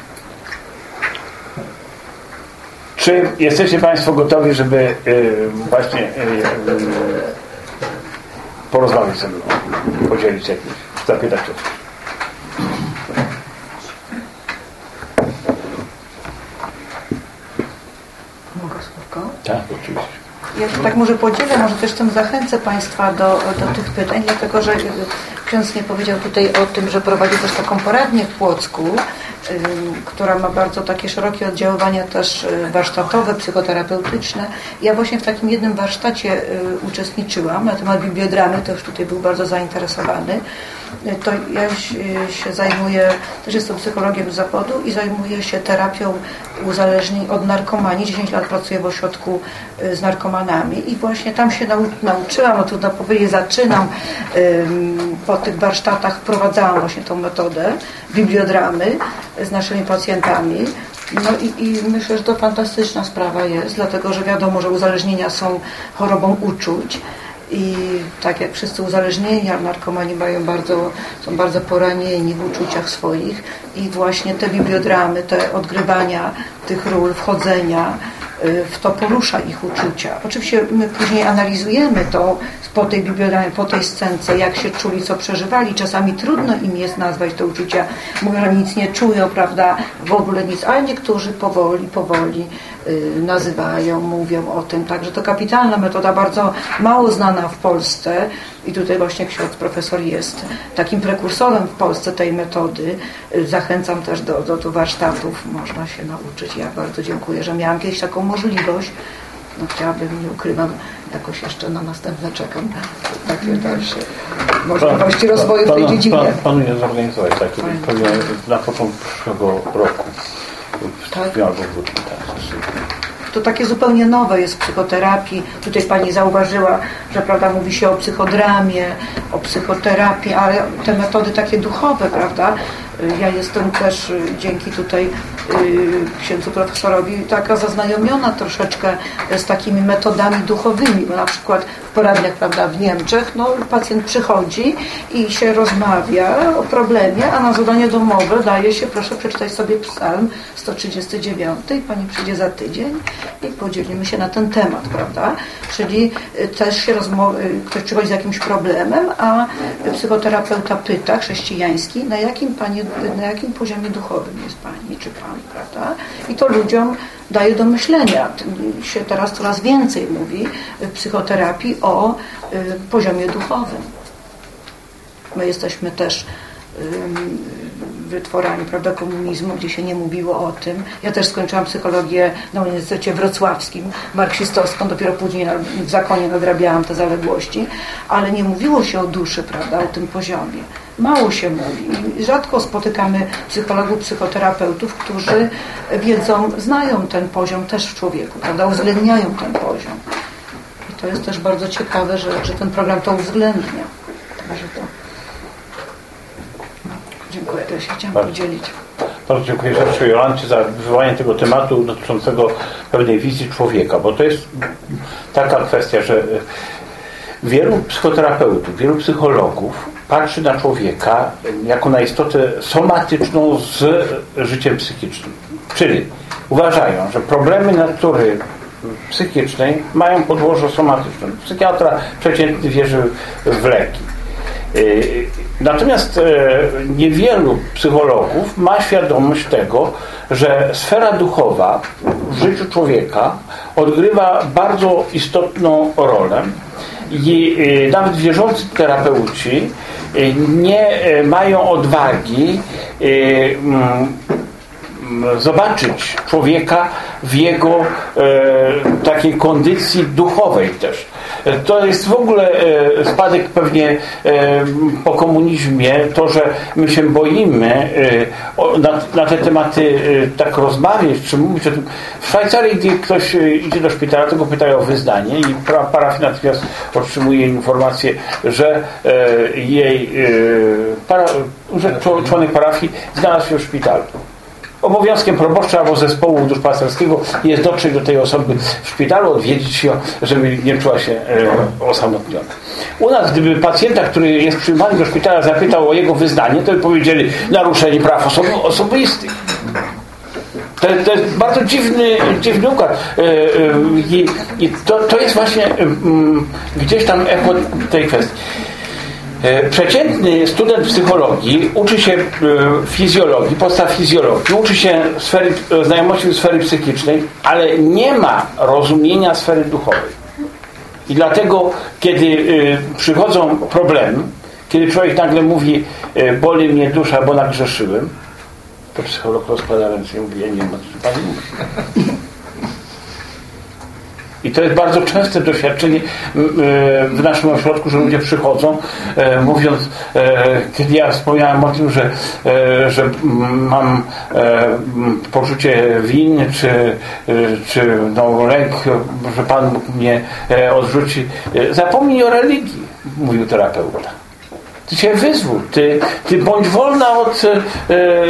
Czy jesteście Państwo gotowi, żeby e, właśnie e, e, porozmawiać ze mną, podzielić jakieś, zapytać o coś? Tak, oczywiście. Ja się tak może podzielę, może też tym zachęcę Państwa do, do tych pytań, dlatego że ksiądz nie powiedział tutaj o tym, że prowadzi też taką poradnię w Płocku, y, która ma bardzo takie szerokie oddziaływania też warsztatowe, psychoterapeutyczne. Ja właśnie w takim jednym warsztacie y, uczestniczyłam na temat bibliodramy, to już tutaj był bardzo zainteresowany. To ja się zajmuję, też jestem psychologiem z zawodu i zajmuję się terapią uzależnień od narkomanii. dziesięć lat pracuję w ośrodku z narkomanami i właśnie tam się nau nauczyłam, no trudno powiedzieć, zaczynam po tych warsztatach, wprowadzałam właśnie tą metodę bibliodramy z naszymi pacjentami. No i, i myślę, że to fantastyczna sprawa jest, dlatego że wiadomo, że uzależnienia są chorobą uczuć. I tak jak wszyscy uzależnieni, a narkomani mają bardzo, są bardzo poranieni w uczuciach swoich i właśnie te bibliodramy, te odgrywania tych ról, wchodzenia w to porusza ich uczucia. Oczywiście my później analizujemy to po tej bibliodramie, po tej scence, jak się czuli, co przeżywali. Czasami trudno im jest nazwać te uczucia. Mówią, że nic nie czują, prawda, w ogóle nic, ale niektórzy powoli, powoli yy, nazywają, mówią o tym. Także to kapitalna metoda, bardzo mało znana w Polsce i tutaj właśnie ksiądz profesor jest takim prekursorem w Polsce tej metody. Yy, zachęcam też do, do, do warsztatów, można się nauczyć. Ja bardzo dziękuję, że miałam kiedyś taką możliwość. No chciałabym, nie ukrywam, jakoś jeszcze na następne czekam na takie dalsze możliwości pan, rozwoju pan, w tej pan, dziedzinie. Pan, planuję zorganizować takie na początku przyszłego roku. Tak? Albo w grudniu, tak. To takie zupełnie nowe jest w psychoterapii. Tutaj Pani zauważyła, że prawda, mówi się o psychodramie, o psychoterapii, ale te metody takie duchowe, prawda? Ja jestem też dzięki tutaj księdzu profesorowi taka zaznajomiona troszeczkę z takimi metodami duchowymi, bo na przykład w poradniach, prawda, w Niemczech, no pacjent przychodzi i się rozmawia o problemie, a na zadanie domowe daje się, proszę przeczytać sobie Psalm sto trzydziesty dziewiąty i Pani przyjdzie za tydzień i podzielimy się na ten temat, prawda? Czyli też się rozmowy, ktoś przychodzi z jakimś problemem, a psychoterapeuta pyta, chrześcijański, na jakim Pani na jakim poziomie duchowym jest pani czy pan, prawda? I to ludziom daje do myślenia. Się teraz coraz więcej mówi w psychoterapii o poziomie duchowym. My jesteśmy też wytworami, prawda, komunizmu, gdzie się nie mówiło o tym. Ja też skończyłam psychologię na Uniwersytecie Wrocławskim, marksistowską, dopiero później w zakonie nadrabiałam te zaległości, ale nie mówiło się o duszy, prawda, o tym poziomie. Mało się mówi. I rzadko spotykamy psychologów, psychoterapeutów, którzy wiedzą, znają ten poziom też w człowieku, prawda, uwzględniają ten poziom. I to jest też bardzo ciekawe, że, że ten program to uwzględnia. Także to dziękuję, to się chciałam bardzo podzielić. Bardzo dziękuję Rzeczy Jolancie za wywołanie tego tematu dotyczącego pewnej wizji człowieka, bo to jest taka kwestia, że wielu psychoterapeutów, wielu psychologów patrzy na człowieka jako na istotę somatyczną z życiem psychicznym. Czyli uważają, że problemy natury psychicznej mają podłoże somatyczne. Psychiatra przeciętny wierzy w leki. Natomiast niewielu psychologów ma świadomość tego, że sfera duchowa w życiu człowieka odgrywa bardzo istotną rolę i nawet wierzący terapeuci nie mają odwagi zobaczyć człowieka w jego e, takiej kondycji duchowej też. To jest w ogóle e, spadek pewnie e, po komunizmie, to, że my się boimy e, o, na, na te tematy e, tak rozmawiać, czy mówić o tym. W Szwajcarii, gdy ktoś e, idzie do szpitala, to go pytają o wyznanie i pra, parafia natychmiast otrzymuje informację, że e, jej e, para, że członek parafii znalazł się w szpitalu. Obowiązkiem proboszcza albo zespołu duszpasterskiego jest dotrzeć do tej osoby w szpitalu, odwiedzić ją, żeby nie czuła się e, osamotniona. U nas, gdyby pacjenta, który jest przyjmowany do szpitala, zapytał o jego wyznanie, to by powiedzieli naruszenie praw osoby, osobistych. To, to jest bardzo dziwny, dziwny układ. E, e, i, i to, to jest właśnie e, gdzieś tam echo tej kwestii. Przeciętny student psychologii uczy się fizjologii, podstaw fizjologii, uczy się sfery, znajomości sfery psychicznej, ale nie ma rozumienia sfery duchowej. I dlatego, kiedy przychodzą problemy, kiedy człowiek nagle mówi boli mnie dusza, bo nagrzeszyłem, to psycholog rozkłada ręce i mówi, ja nie wiem, o czym pani mówi. I to jest bardzo częste doświadczenie w naszym ośrodku, że ludzie przychodzą, mówiąc, kiedy ja wspomniałem o tym, że, że mam poczucie winy, czy, czy no, lęk, że Pan Bóg mnie odrzuci. Zapomnij o religii, mówił terapeuta. Ty się wyzwól, ty, ty bądź wolna od, e, e,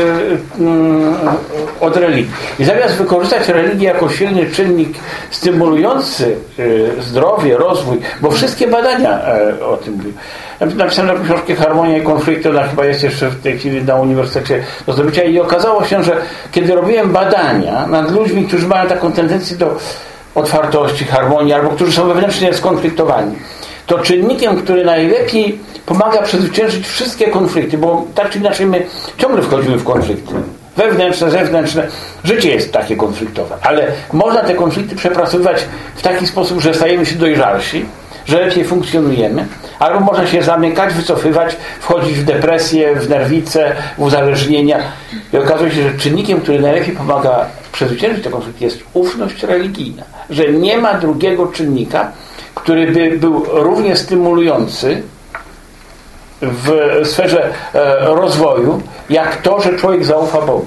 od religii. I zamiast wykorzystać religię jako silny czynnik stymulujący e, zdrowie, rozwój, bo wszystkie badania e, o tym mówią. Napisałem taką książkę Harmonia i konflikty, ona chyba jest jeszcze w tej chwili na uniwersytecie do zdobycia i okazało się, że kiedy robiłem badania nad ludźmi, którzy mają taką tendencję do otwartości, harmonii, albo którzy są wewnętrznie skonfliktowani, to czynnikiem, który najlepiej pomaga przezwyciężyć wszystkie konflikty, bo tak czy inaczej my ciągle wchodzimy w konflikty. Wewnętrzne, zewnętrzne. Życie jest takie konfliktowe. Ale można te konflikty przepracowywać w taki sposób, że stajemy się dojrzalsi, że lepiej funkcjonujemy, albo można się zamykać, wycofywać, wchodzić w depresję, w nerwice, w uzależnienia. I okazuje się, że czynnikiem, który najlepiej pomaga przezwyciężyć te konflikty, jest ufność religijna. Że nie ma drugiego czynnika, który by był równie stymulujący w sferze rozwoju, jak to, że człowiek zaufa Bogu.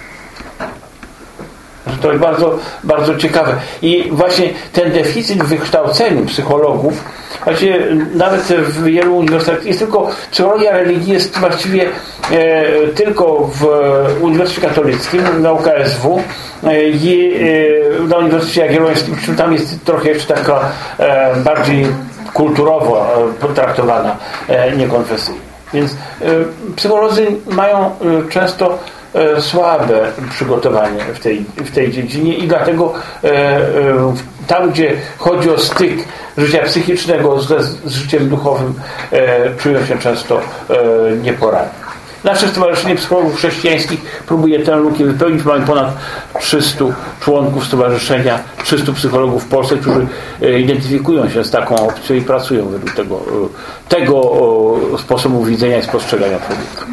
Że to jest bardzo, bardzo ciekawe. I właśnie ten deficyt w wykształceniu psychologów, właśnie nawet w wielu uniwersytetach, jest tylko, psychologia religii jest właściwie e, tylko w Uniwersytecie Katolickim, na U K S W i e, na Uniwersytecie Jagiellońskim, tam jest trochę jeszcze taka e, bardziej kulturowo potraktowana, e, niekonfesyjnie. Więc e, psycholodzy mają e, często e, słabe przygotowanie w tej, w tej dziedzinie i dlatego e, e, tam, gdzie chodzi o styk życia psychicznego z, z życiem duchowym, e, czują się często e, nieporadni. Nasze Stowarzyszenie Psychologów Chrześcijańskich próbuje tę lukę wypełnić. Mamy ponad trzystu członków stowarzyszenia, trzystu psychologów w Polsce, którzy identyfikują się z taką opcją i pracują według tego, tego sposobu widzenia i spostrzegania człowieka.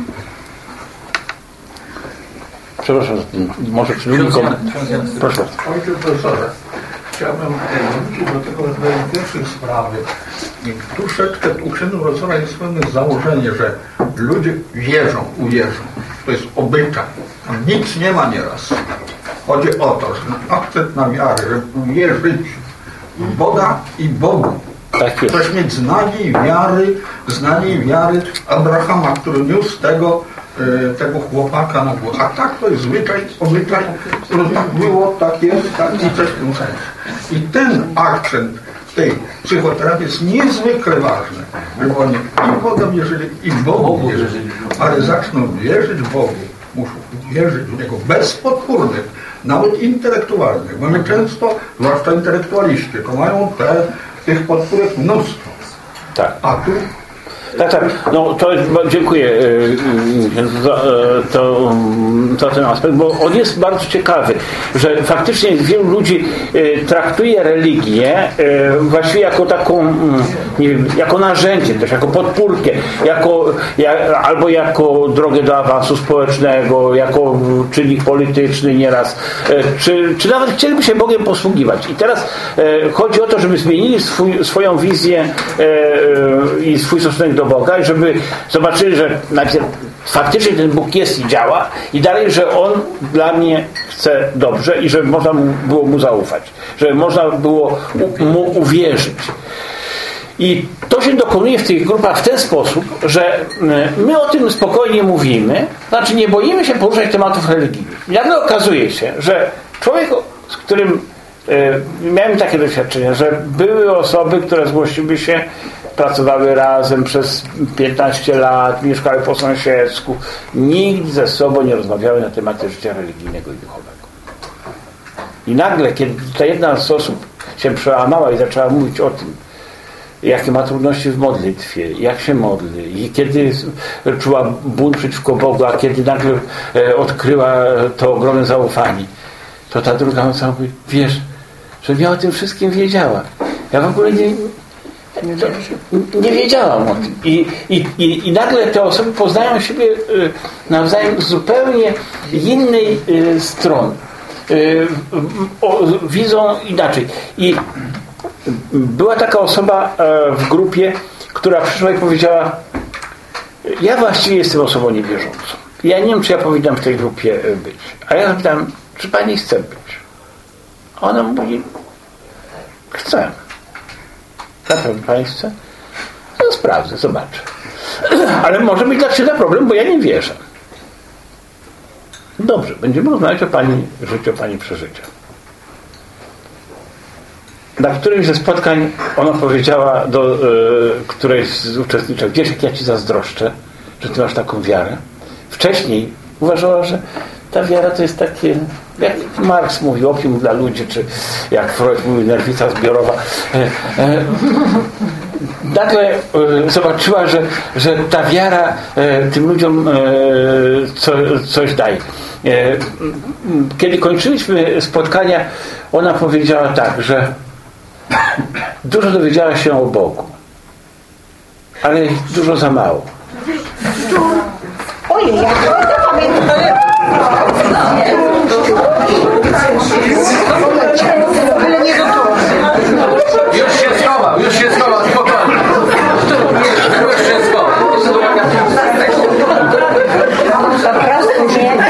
Przepraszam, może czy drugi komentarz? Proszę bardzo. Ojcze profesorze, chciałbym wrócić do tego, że do pierwszej sprawy. Troszeczkę u księdza profesora jest pewne założenie, że ludzie wierzą, uwierzą. To jest obyczaj. Nic nie ma nieraz. Chodzi o to, że akcent na wiarę, żeby wierzyć w Boga i Bogu. Tak jest. Chcesz mieć znanie wiary, znanie wiary Abrahama, który niósł tego tego chłopaka na głowę. A tak to jest zwyczaj, obyczaj, który tak było, tak jest, tak i coś w tym sensie. I ten akcent tej psychoterapii jest niezwykle ważny, żeby oni i w Boga wierzyli, i w Bogu wierzyli, ale zaczną wierzyć w Bogu, muszą wierzyć w Niego bez podpórnych, nawet intelektualnych, bo my często, zwłaszcza intelektualiści, to mają te, tych podpórek mnóstwo. Tak. A tu Tak, tak. No to jest, dziękuję za, to, za ten aspekt, bo on jest bardzo ciekawy, że faktycznie wielu ludzi traktuje religię właściwie jako taką, nie wiem, jako narzędzie też, jako podpórkę, jako, albo jako drogę do awansu społecznego, jako czynnik polityczny nieraz, czy, czy nawet chcieliby się Bogiem posługiwać. I teraz chodzi o to, żeby zmienili swój, swoją wizję i swój stosunek do Boga i żeby zobaczyli, że najpierw faktycznie ten Bóg jest i działa i dalej, że On dla mnie chce dobrze i że można mu, było Mu zaufać, że można było Mu uwierzyć. I to się dokonuje w tych grupach w ten sposób, że my o tym spokojnie mówimy, znaczy nie boimy się poruszać tematów religijnych. I nagle okazuje się, że człowiek, z którym miałem takie doświadczenia, że były osoby, które zgłosiły się, pracowały razem przez piętnaście lat, mieszkały po sąsiedzku, nigdy ze sobą nie rozmawiały na tematy życia religijnego i duchowego. I nagle, kiedy ta jedna z osób się przełamała i zaczęła mówić o tym, jakie ma trudności w modlitwie, jak się modli i kiedy czuła bunt przeciwko Bogu, a kiedy nagle odkryła to ogromne zaufanie, to ta druga osoba mówi, wiesz, że ja o tym wszystkim wiedziała. Ja w ogóle nie, nie, nie wiedziałam o tym. I, i, i, I nagle te osoby poznają siebie nawzajem z zupełnie innej strony. Widzą inaczej. I była taka osoba w grupie, która przyszła i powiedziała, ja właściwie jestem osobą niewierzącą. Ja nie wiem, czy ja powinnam w tej grupie być. A ja zapytałem, czy pani chce być? A ona mówi, chcę. Na pewno pani chce? No sprawdzę, zobaczę. Ale może być dla ciebie problem, bo ja nie wierzę. Dobrze, będziemy rozmawiać o pani życiu, o pani przeżyciach. Na którymś ze spotkań ona powiedziała do y, którejś z uczestniczek, wiesz, jak ja ci zazdroszczę, że ty masz taką wiarę. Wcześniej uważała, że ta wiara to jest takie, jak Marx mówi, opium dla ludzi, czy jak Freud mówi, nerwica zbiorowa. E, e, nagle e, zobaczyła, że, że ta wiara e, tym ludziom e, co, coś daje. E, kiedy kończyliśmy spotkania, ona powiedziała tak, że dużo dowiedziała się o Bogu, ale dużo za mało. Ojej, jak to pamiętam. Już się schował, już się schował, spokojnie. Już się schował. Po prostu nie.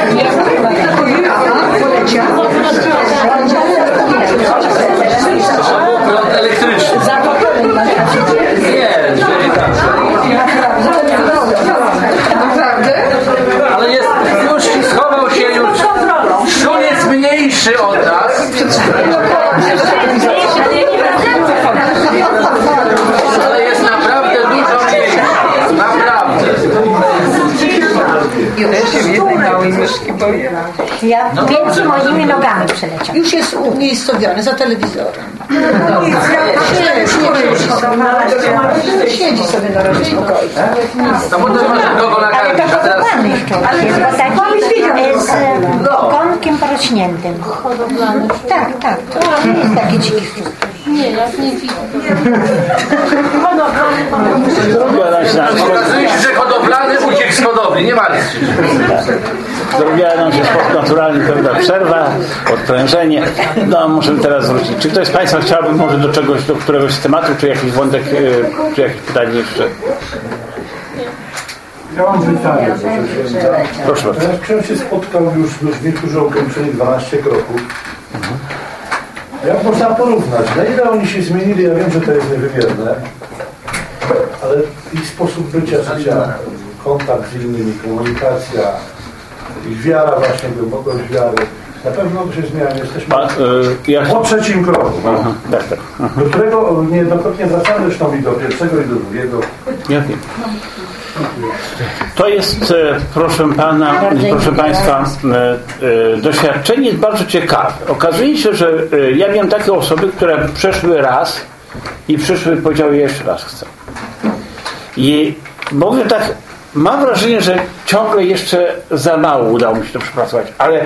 Prąd elektryczny. Nie, że nie tak. Naprawdę? Ale jest, już schował się już. Szun jest mniejszy od nas. Ale jest naprawdę dużo mniejszy. Naprawdę. Ja się w jednej małej myszki boję. Ja między moimi nogami przeleciał. Już jest umiejscowiony za telewizorem. Siedzi sobie na razie spokojnie. To potem masz kogo nakarmić, a teraz hodowlany szczur jest, bo taki z ogonkiem porośniętym. Hodowlany. Tak, tak. To nie jest taki dziki szczur. Nie, jak nie dziki. Hodowlany. Okazuje się, że hodowlany uciekł z hodowli, nie martw się. Zrobiła nam się sposób naturalny, pewna przerwa, odprężenie. No, możemy teraz wrócić. Czy ktoś z Państwa chciałby może do czegoś, do któregoś z tematu, czy jakiś wątek, czy jakieś pytanie jeszcze? Ja mam pytanie. Proszę bardzo. Jak ksiądz się spotkał już w wieku, że ukończyli dwanaście kroków, jak można porównać? Na ile oni się zmienili? Ja wiem, że to jest niewymierne, ale ich sposób bycia, życia, kontakt z innymi, komunikacja, ich wiara właśnie, głębokość wiary, na pewno się zmienia. Jesteśmy A, y, ja... po trzecim kroku, Aha, tak, tak. Aha. do którego niejednokrotnie wracamy zresztą i do pierwszego, i do drugiego. Ja wiem. To jest, proszę Pana, proszę Państwa, doświadczenie jest bardzo ciekawe. Okazuje się, że ja miałem takie osoby, które przeszły raz i przyszły i powiedziały, jeszcze raz chcę. I mówię tak, mam wrażenie, że ciągle jeszcze za mało udało mi się to przepracować, ale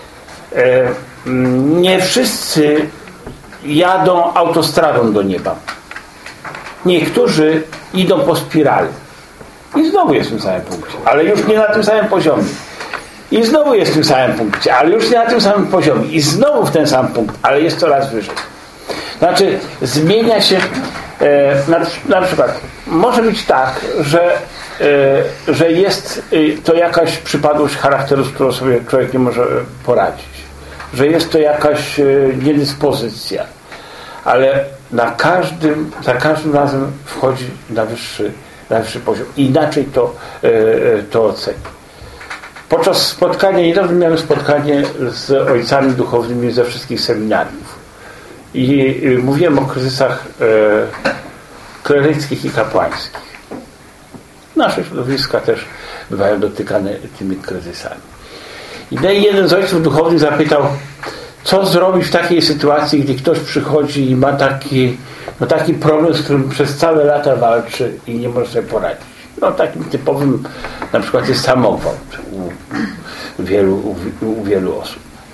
nie wszyscy jadą autostradą do nieba. Niektórzy idą po spirali. I znowu jest w tym samym punkcie, ale już nie na tym samym poziomie. I znowu jest w tym samym punkcie, ale już nie na tym samym poziomie. I znowu w ten sam punkt, ale jest coraz wyżej. Znaczy, zmienia się e, na, na przykład, może być tak, że, e, że jest e, to jakaś przypadłość charakteru, z którą sobie człowiek nie może poradzić. Że jest to jakaś e, niedyspozycja. Ale na każdym, za każdym razem wchodzi na wyższy na wyższy poziom. Inaczej to, to oceni. Podczas spotkania, niedawno miałem spotkanie z ojcami duchownymi ze wszystkich seminariów. I mówiłem o kryzysach kleryckich i kapłańskich. Nasze środowiska też bywają dotykane tymi kryzysami. I jeden z ojców duchownych zapytał, co zrobić w takiej sytuacji, gdy ktoś przychodzi i ma taki, no taki problem, z którym przez całe lata walczy i nie może sobie poradzić. No takim typowym na przykład jest samogwałt u wielu, u, u wielu osób.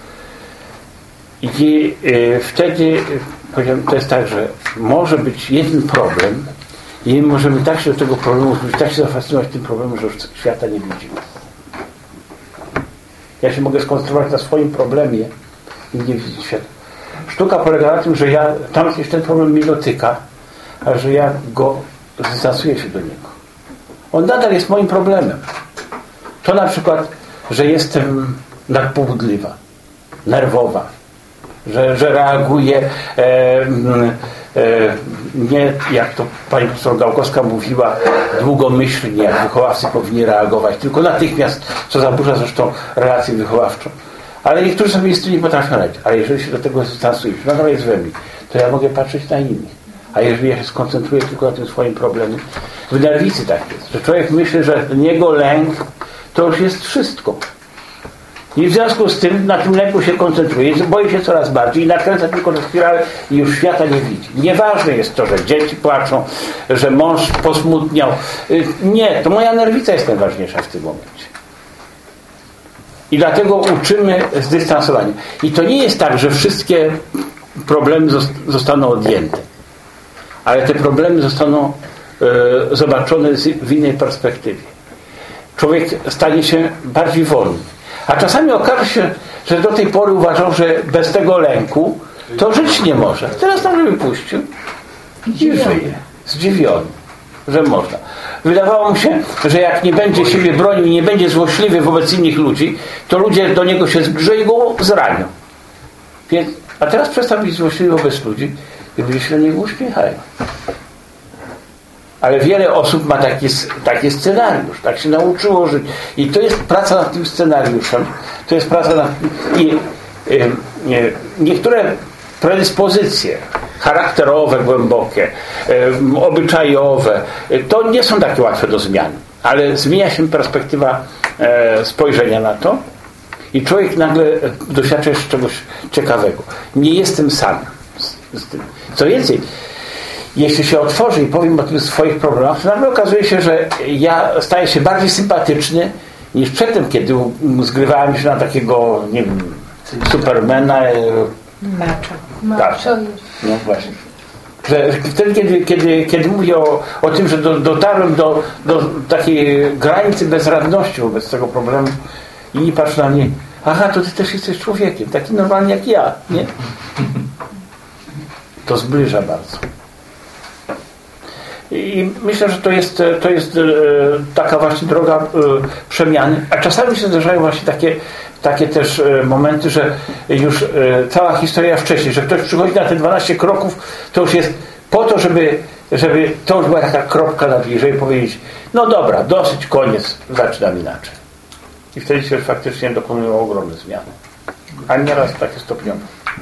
I y, wtedy powiedziałem, to jest tak, że może być jeden problem i my możemy tak się do tego problemu, tak się zafascynować tym problemem, że już świata nie widzimy. Ja się mogę skoncentrować na swoim problemie i nie widzieć świata. Sztuka polega na tym, że ja, tam gdzieś ten problem mnie dotyka, a że ja go dystansuję się do niego. On nadal jest moim problemem. To na przykład, że jestem nadpobudliwa, nerwowa, że, że reaguję e, e, nie, jak to pani profesor Gałkowska mówiła, długomyślnie, jak wychowawcy powinni reagować, tylko natychmiast, co zaburza zresztą relację wychowawczą. Ale niektórzy sobie z tym nie potrafią radzić. Ale jeżeli się do tego dystansuję, nadal jest we mnie, to ja mogę patrzeć na innych. A jeżeli ja się skoncentruję tylko na tym swoim problemie, w nerwicy tak jest, że człowiek myśli, że niego lęk to już jest wszystko. I w związku z tym na tym lęku się koncentruje, boi się coraz bardziej i nakręca tylko tę spiralę i już świata nie widzi. Nieważne jest to, że dzieci płaczą, że mąż posmutniał. Nie, to moja nerwica jest najważniejsza w tym momencie. I dlatego uczymy zdystansowania. I to nie jest tak, że wszystkie problemy zostaną odjęte. Ale te problemy zostaną e, zobaczone w innej perspektywie. Człowiek stanie się bardziej wolny. A czasami okaże się, że do tej pory uważał, że bez tego lęku to żyć nie może. Teraz nagle wypuścił i żyje. Zdziwiony, że można. Wydawało mu się, że jak nie będzie siebie bronił i nie będzie złośliwy wobec innych ludzi, to ludzie do niego się zbliżą i go zranią. Więc, a teraz przestał być złośliwy wobec ludzi i ludzie się do niego uśmiechają. Ale wiele osób ma taki, taki scenariusz, tak się nauczyło żyć. I to jest praca nad tym scenariuszem. To jest praca nad... I y, y, niektóre predyspozycje charakterowe, głębokie, y, obyczajowe, y, to nie są takie łatwe do zmiany. Ale zmienia się perspektywa y, spojrzenia na to i człowiek nagle doświadcza jeszcze czegoś ciekawego. Nie jestem sam z, z tym. Co więcej, jeśli się otworzy i powiem o tych swoich problemach, to nagle okazuje się, że ja staję się bardziej sympatyczny niż przedtem, kiedy zgrywałem się na takiego, nie wiem, Supermana. Macza. Tak, no właśnie. Że wtedy, kiedy, kiedy, kiedy mówię o, o tym, że do, dotarłem do, do takiej granicy bezradności wobec tego problemu i patrzę na mnie, aha, to ty też jesteś człowiekiem, taki normalny jak ja, nie? To zbliża bardzo. I myślę, że to jest, to jest taka właśnie droga przemiany, a czasami się zdarzają właśnie takie, takie też momenty, że już cała historia wcześniej, że ktoś przychodzi na te dwanaście kroków, to już jest po to, żeby, żeby to już była taka kropka nad i, żeby powiedzieć, no dobra, dosyć, koniec, zaczynam inaczej. I wtedy się faktycznie dokonują ogromne zmiany. A nieraz takie stopniowe.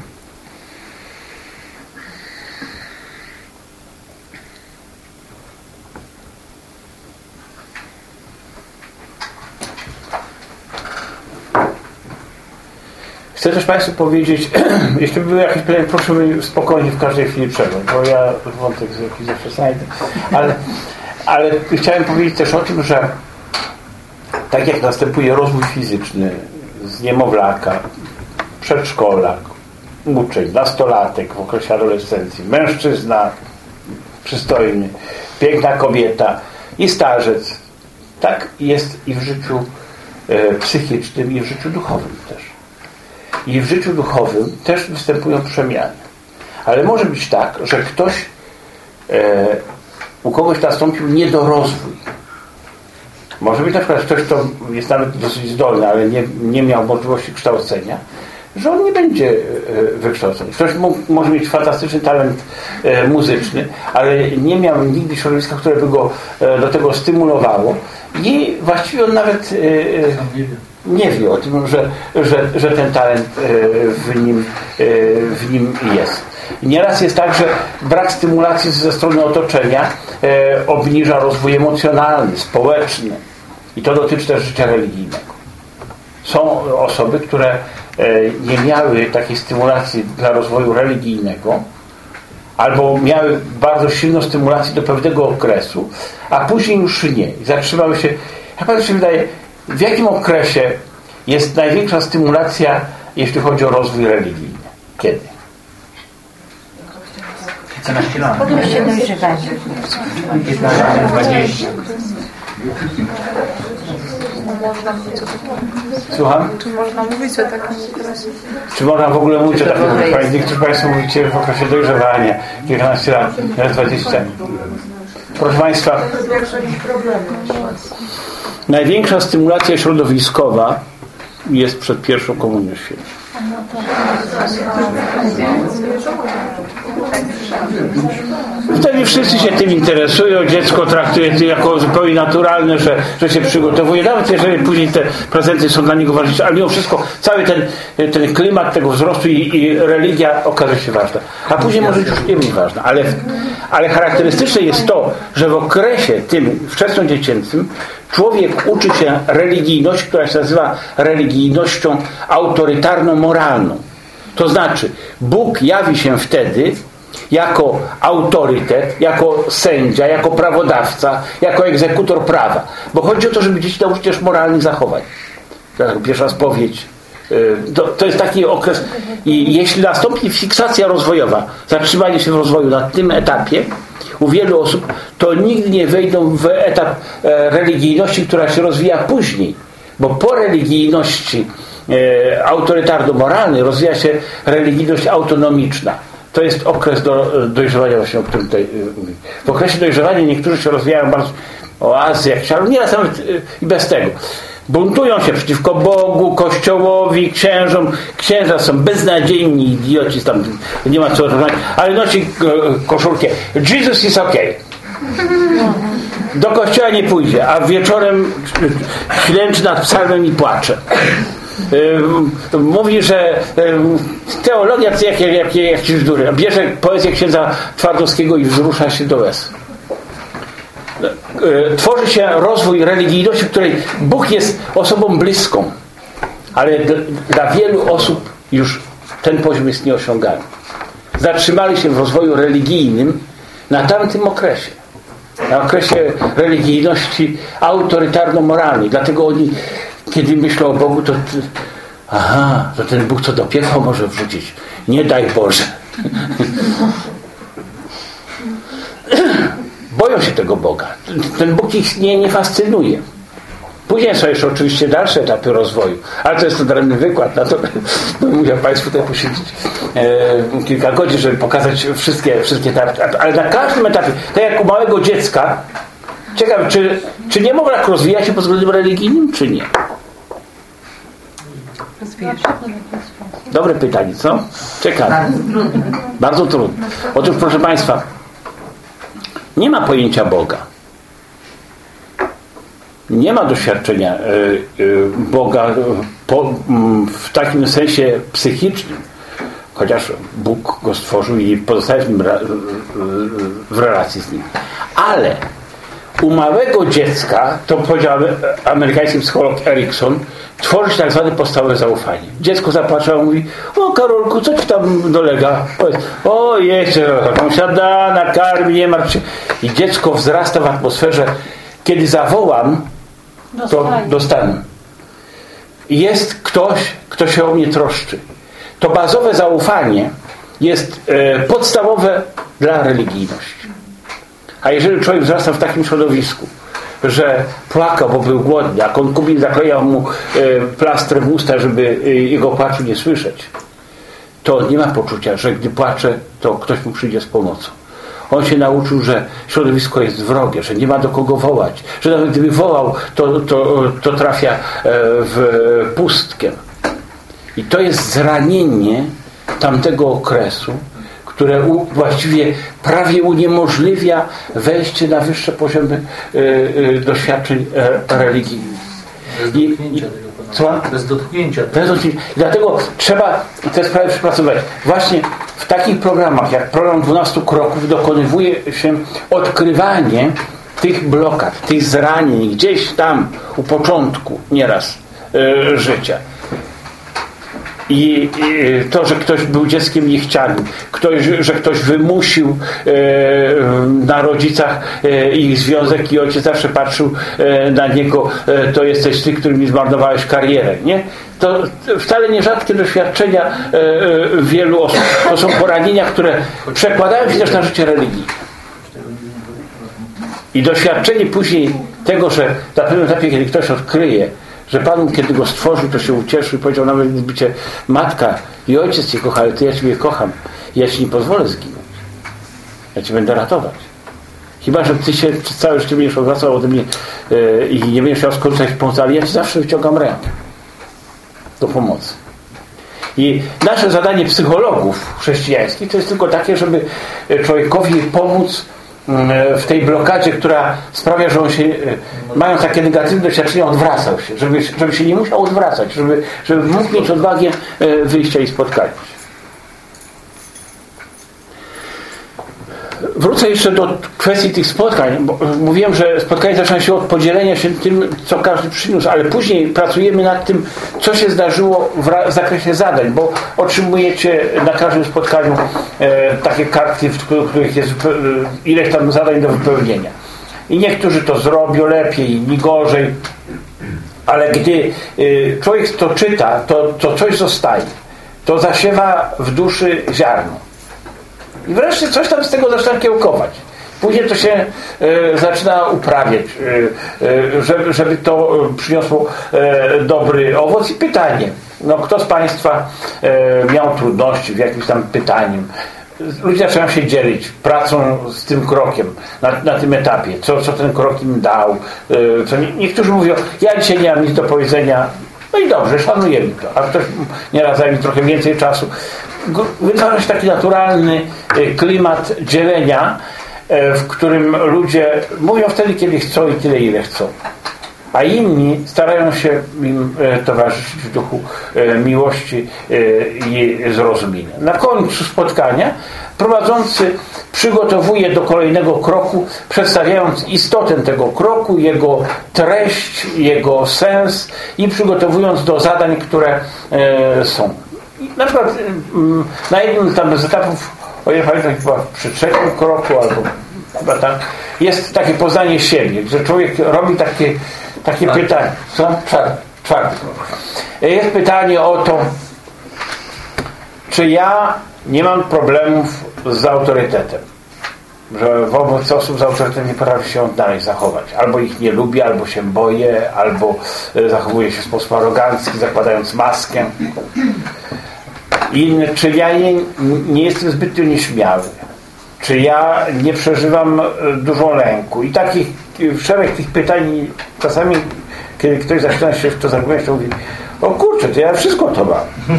Chcę też Państwu powiedzieć, jeśli by były jakieś pytania, proszę mi spokojnie w każdej chwili przerwać, bo ja wątek z jakiś zawsze znajdę. Ale, ale chciałem powiedzieć też o tym, że tak jak następuje rozwój fizyczny z niemowlaka, przedszkolak, uczeń, nastolatek w okresie adolescencji, mężczyzna przystojny, piękna kobieta i starzec, tak jest i w życiu e, psychicznym, i w życiu duchowym też. I w życiu duchowym też występują przemiany. Ale może być tak, że ktoś e, u kogoś nastąpił niedorozwój. Może być na przykład ktoś, kto jest nawet dosyć zdolny, ale nie, nie miał możliwości kształcenia, że on nie będzie e, wykształcony. Ktoś mógł, może mieć fantastyczny talent e, muzyczny, ale nie miał nigdy środowiska, które by go e, do tego stymulowało i właściwie on nawet e, nie wie o tym, że, że, że ten talent w nim, w nim jest. Nieraz jest tak, że brak stymulacji ze strony otoczenia obniża rozwój emocjonalny, społeczny. I to dotyczy też życia religijnego. Są osoby, które nie miały takiej stymulacji dla rozwoju religijnego, albo miały bardzo silną stymulację do pewnego okresu, a później już nie. I zatrzymały się. Jak Panu się wydaje, w jakim okresie jest największa stymulacja, jeśli chodzi o rozwój religijny? Kiedy? piętnaście lat. Potem się dojrzewanie. piętnaście, dwadzieścia. Słucham? Czy można mówić o takim okresie? Czy można w ogóle mówić o takim okresie? Niektórzy Państwo mówicie w okresie dojrzewania, kilkanaście lat, nawet dwadzieścia. Proszę Państwa, największa stymulacja środowiskowa jest przed pierwszą komunią świętą. Wtedy wszyscy się tym interesują, dziecko traktuje to jako zupełnie naturalne, że, że się przygotowuje, nawet jeżeli później te prezenty są dla niego ważniejsze, ale mimo wszystko cały ten, ten klimat tego wzrostu i, i religia okaże się ważna. A później może już nie być ważna, ale, ale charakterystyczne jest to, że w okresie tym wczesnodziecięcym człowiek uczy się religijności, która się nazywa religijnością autorytarno-moralną. To znaczy, Bóg jawi się wtedy jako autorytet, jako sędzia, jako prawodawca, jako egzekutor prawa. Bo chodzi o to, żeby dzieci nauczyć też moralnych zachowań. Pierwsza spowiedź. To, to jest taki okres. I jeśli nastąpi fiksacja rozwojowa, zatrzymanie się w rozwoju na tym etapie, u wielu osób, to nigdy nie wejdą w etap e, religijności, która się rozwija później. Bo po religijności e, autorytarno-moralnej rozwija się religijność autonomiczna. To jest okres do, dojrzewania właśnie, o którym tutaj mówię. W okresie dojrzewania niektórzy się rozwijają bardzo oazy, jak się, ale nieraz nawet e, i bez tego. Buntują się przeciwko Bogu, Kościołowi, księżom. Księża są beznadziejni idioci, tam nie ma co rozmawiać, ale nosi koszulkę Jesus is okay. Do kościoła nie pójdzie, a wieczorem ślęczy nad psalmem i płacze. Mówi, że teologia to jakie, jakie, jakieś bzdury. Bierze poezję księdza Twardowskiego i wzrusza się do łez. Tworzy się rozwój religijności, w której Bóg jest osobą bliską, ale dla wielu osób już ten poziom jest nieosiągalny. Zatrzymali się w rozwoju religijnym na tamtym okresie, na okresie religijności autorytarno-moralnej. Dlatego oni kiedy myślę o Bogu, to aha, to ten Bóg to do piekła może wrzucić. Nie daj Boże. Boją się tego Boga. Ten Bóg ich nie, nie fascynuje. Później są jeszcze oczywiście dalsze etapy rozwoju, ale to jest odrębny wykład, na to musiał Państwu tutaj posiedzieć e, kilka godzin, żeby pokazać wszystkie, wszystkie etapy. Ale na każdym etapie, tak jak u małego dziecka, ciekawe, czy, czy niemowlak rozwija się pod względem religijnym, czy nie? Dobre pytanie, co? Ciekawe. Bardzo trudne. Otóż, proszę Państwa, nie ma pojęcia Boga. Nie ma doświadczenia y, y, Boga po, y, w takim sensie psychicznym, chociaż Bóg go stworzył i pozostaje w, nim, y, y, w relacji z nim. Ale u małego dziecka, to powiedział amerykański psycholog Erikson, tworzy się tak zwane podstawowe zaufanie. Dziecko zapłacze, mówi: o Karolku, co ci tam dolega? Powiedz: o jeszcze taką siada, nakarmi, nie martw się. I dziecko wzrasta w atmosferze: kiedy zawołam, to dostanę. Jest ktoś, kto się o mnie troszczy. To bazowe zaufanie jest e, podstawowe dla religijności. A jeżeli człowiek wzrasta w takim środowisku, że płakał, bo był głodny, a konkubin zaklejał mu e, plastrę w usta, żeby e, jego płaczu nie słyszeć, to nie ma poczucia, że gdy płacze, to ktoś mu przyjdzie z pomocą. On się nauczył, że środowisko jest wrogie, że nie ma do kogo wołać, że nawet gdyby wołał, to, to, to trafia w pustkę. I to jest zranienie tamtego okresu, które u, właściwie prawie uniemożliwia wejście na wyższe poziomy y, y, doświadczeń y, religijnych. Bez dotknięcia tego Co? Bez dotknięcia. Bez dotknięcia. I dlatego trzeba te sprawy przepracować. Właśnie w takich programach, jak program dwunastu kroków, dokonywuje się odkrywanie tych blokad, tych zranień gdzieś tam u początku nieraz y, życia. I, I to, że ktoś był dzieckiem niechcianym, ktoś, że ktoś wymusił e, na rodzicach e, ich związek i ojciec zawsze patrzył e, na niego: e, to jesteś ty, który mi zmarnowałeś karierę, nie? To wcale nie rzadkie doświadczenia e, e, wielu osób. To są poranienia, które przekładają się też na życie religijne. I doświadczenie później tego, że na pewnym etapie, kiedy ktoś odkryje, że Pan, kiedy go stworzył, to się ucieszył i powiedział: nawet gdyby cię matka i ojciec cię kochali, to ja ciebie kocham i ja ci nie pozwolę zginąć. Ja cię będę ratować. Chyba że ty się przez całe życie będziesz odwracał ode mnie yy, i nie będziesz chciał skorzystać z pomocy, ale ja ci zawsze wyciągam rękę do pomocy. I nasze zadanie psychologów chrześcijańskich to jest tylko takie, żeby człowiekowi pomóc w tej blokadzie, która sprawia, że on się, mając takie negatywne doświadczenia, odwracał się, żeby, żeby się nie musiał odwracać, żeby, żeby mógł mieć odwagę wyjścia i spotkania się. Wrócę jeszcze do kwestii tych spotkań, bo mówiłem, że spotkania zaczynają się od podzielenia się tym, co każdy przyniósł, ale później pracujemy nad tym, co się zdarzyło w, w zakresie zadań, bo otrzymujecie na każdym spotkaniu e, takie kartki, w których jest e, ileś tam zadań do wypełnienia. I niektórzy to zrobią lepiej, inni gorzej, ale gdy e, człowiek to czyta, to, to coś zostaje. To zasiewa w duszy ziarno. I wreszcie coś tam z tego zaczyna kiełkować. Później to się e, zaczyna uprawiać, e, e, żeby, żeby to przyniosło e, dobry owoc. I pytanie, no kto z Państwa e, miał trudności w jakimś tam pytaniu? Ludzie zaczynają się dzielić pracą z tym krokiem na, na tym etapie, co, co ten krok im dał. E, co nie, niektórzy mówią: ja dzisiaj nie mam nic do powiedzenia. No i dobrze, szanujemy to. A ktoś nieraz zajmie trochę więcej czasu. Wytwarza się taki naturalny klimat dzielenia, w którym ludzie mówią wtedy, kiedy chcą i tyle, ile chcą. A inni starają się im towarzyszyć w duchu miłości i zrozumienia. Na końcu spotkania prowadzący przygotowuje do kolejnego kroku, przedstawiając istotę tego kroku, jego treść, jego sens i przygotowując do zadań, które są. Na przykład na jednym tam z etapów, o ile pamiętam, chyba przy trzecim kroku albo chyba tak, jest takie poznanie siebie, że człowiek robi takie, takie pytanie. Co? Czwarty krok. Jest pytanie o to, czy ja nie mam problemów z autorytetem, że wobec osób z autorytetem nie potrafię się odnaleźć, zachować. Albo ich nie lubię, albo się boję, albo zachowuję się w sposób arogancki, zakładając maskę. I czy ja nie, nie jestem zbytnio nieśmiały? Czy ja nie przeżywam dużo lęku? I takich szereg tych pytań czasami, kiedy ktoś zaczyna się w to zagłębiać, to mówi: o kurczę, to ja wszystko to mam.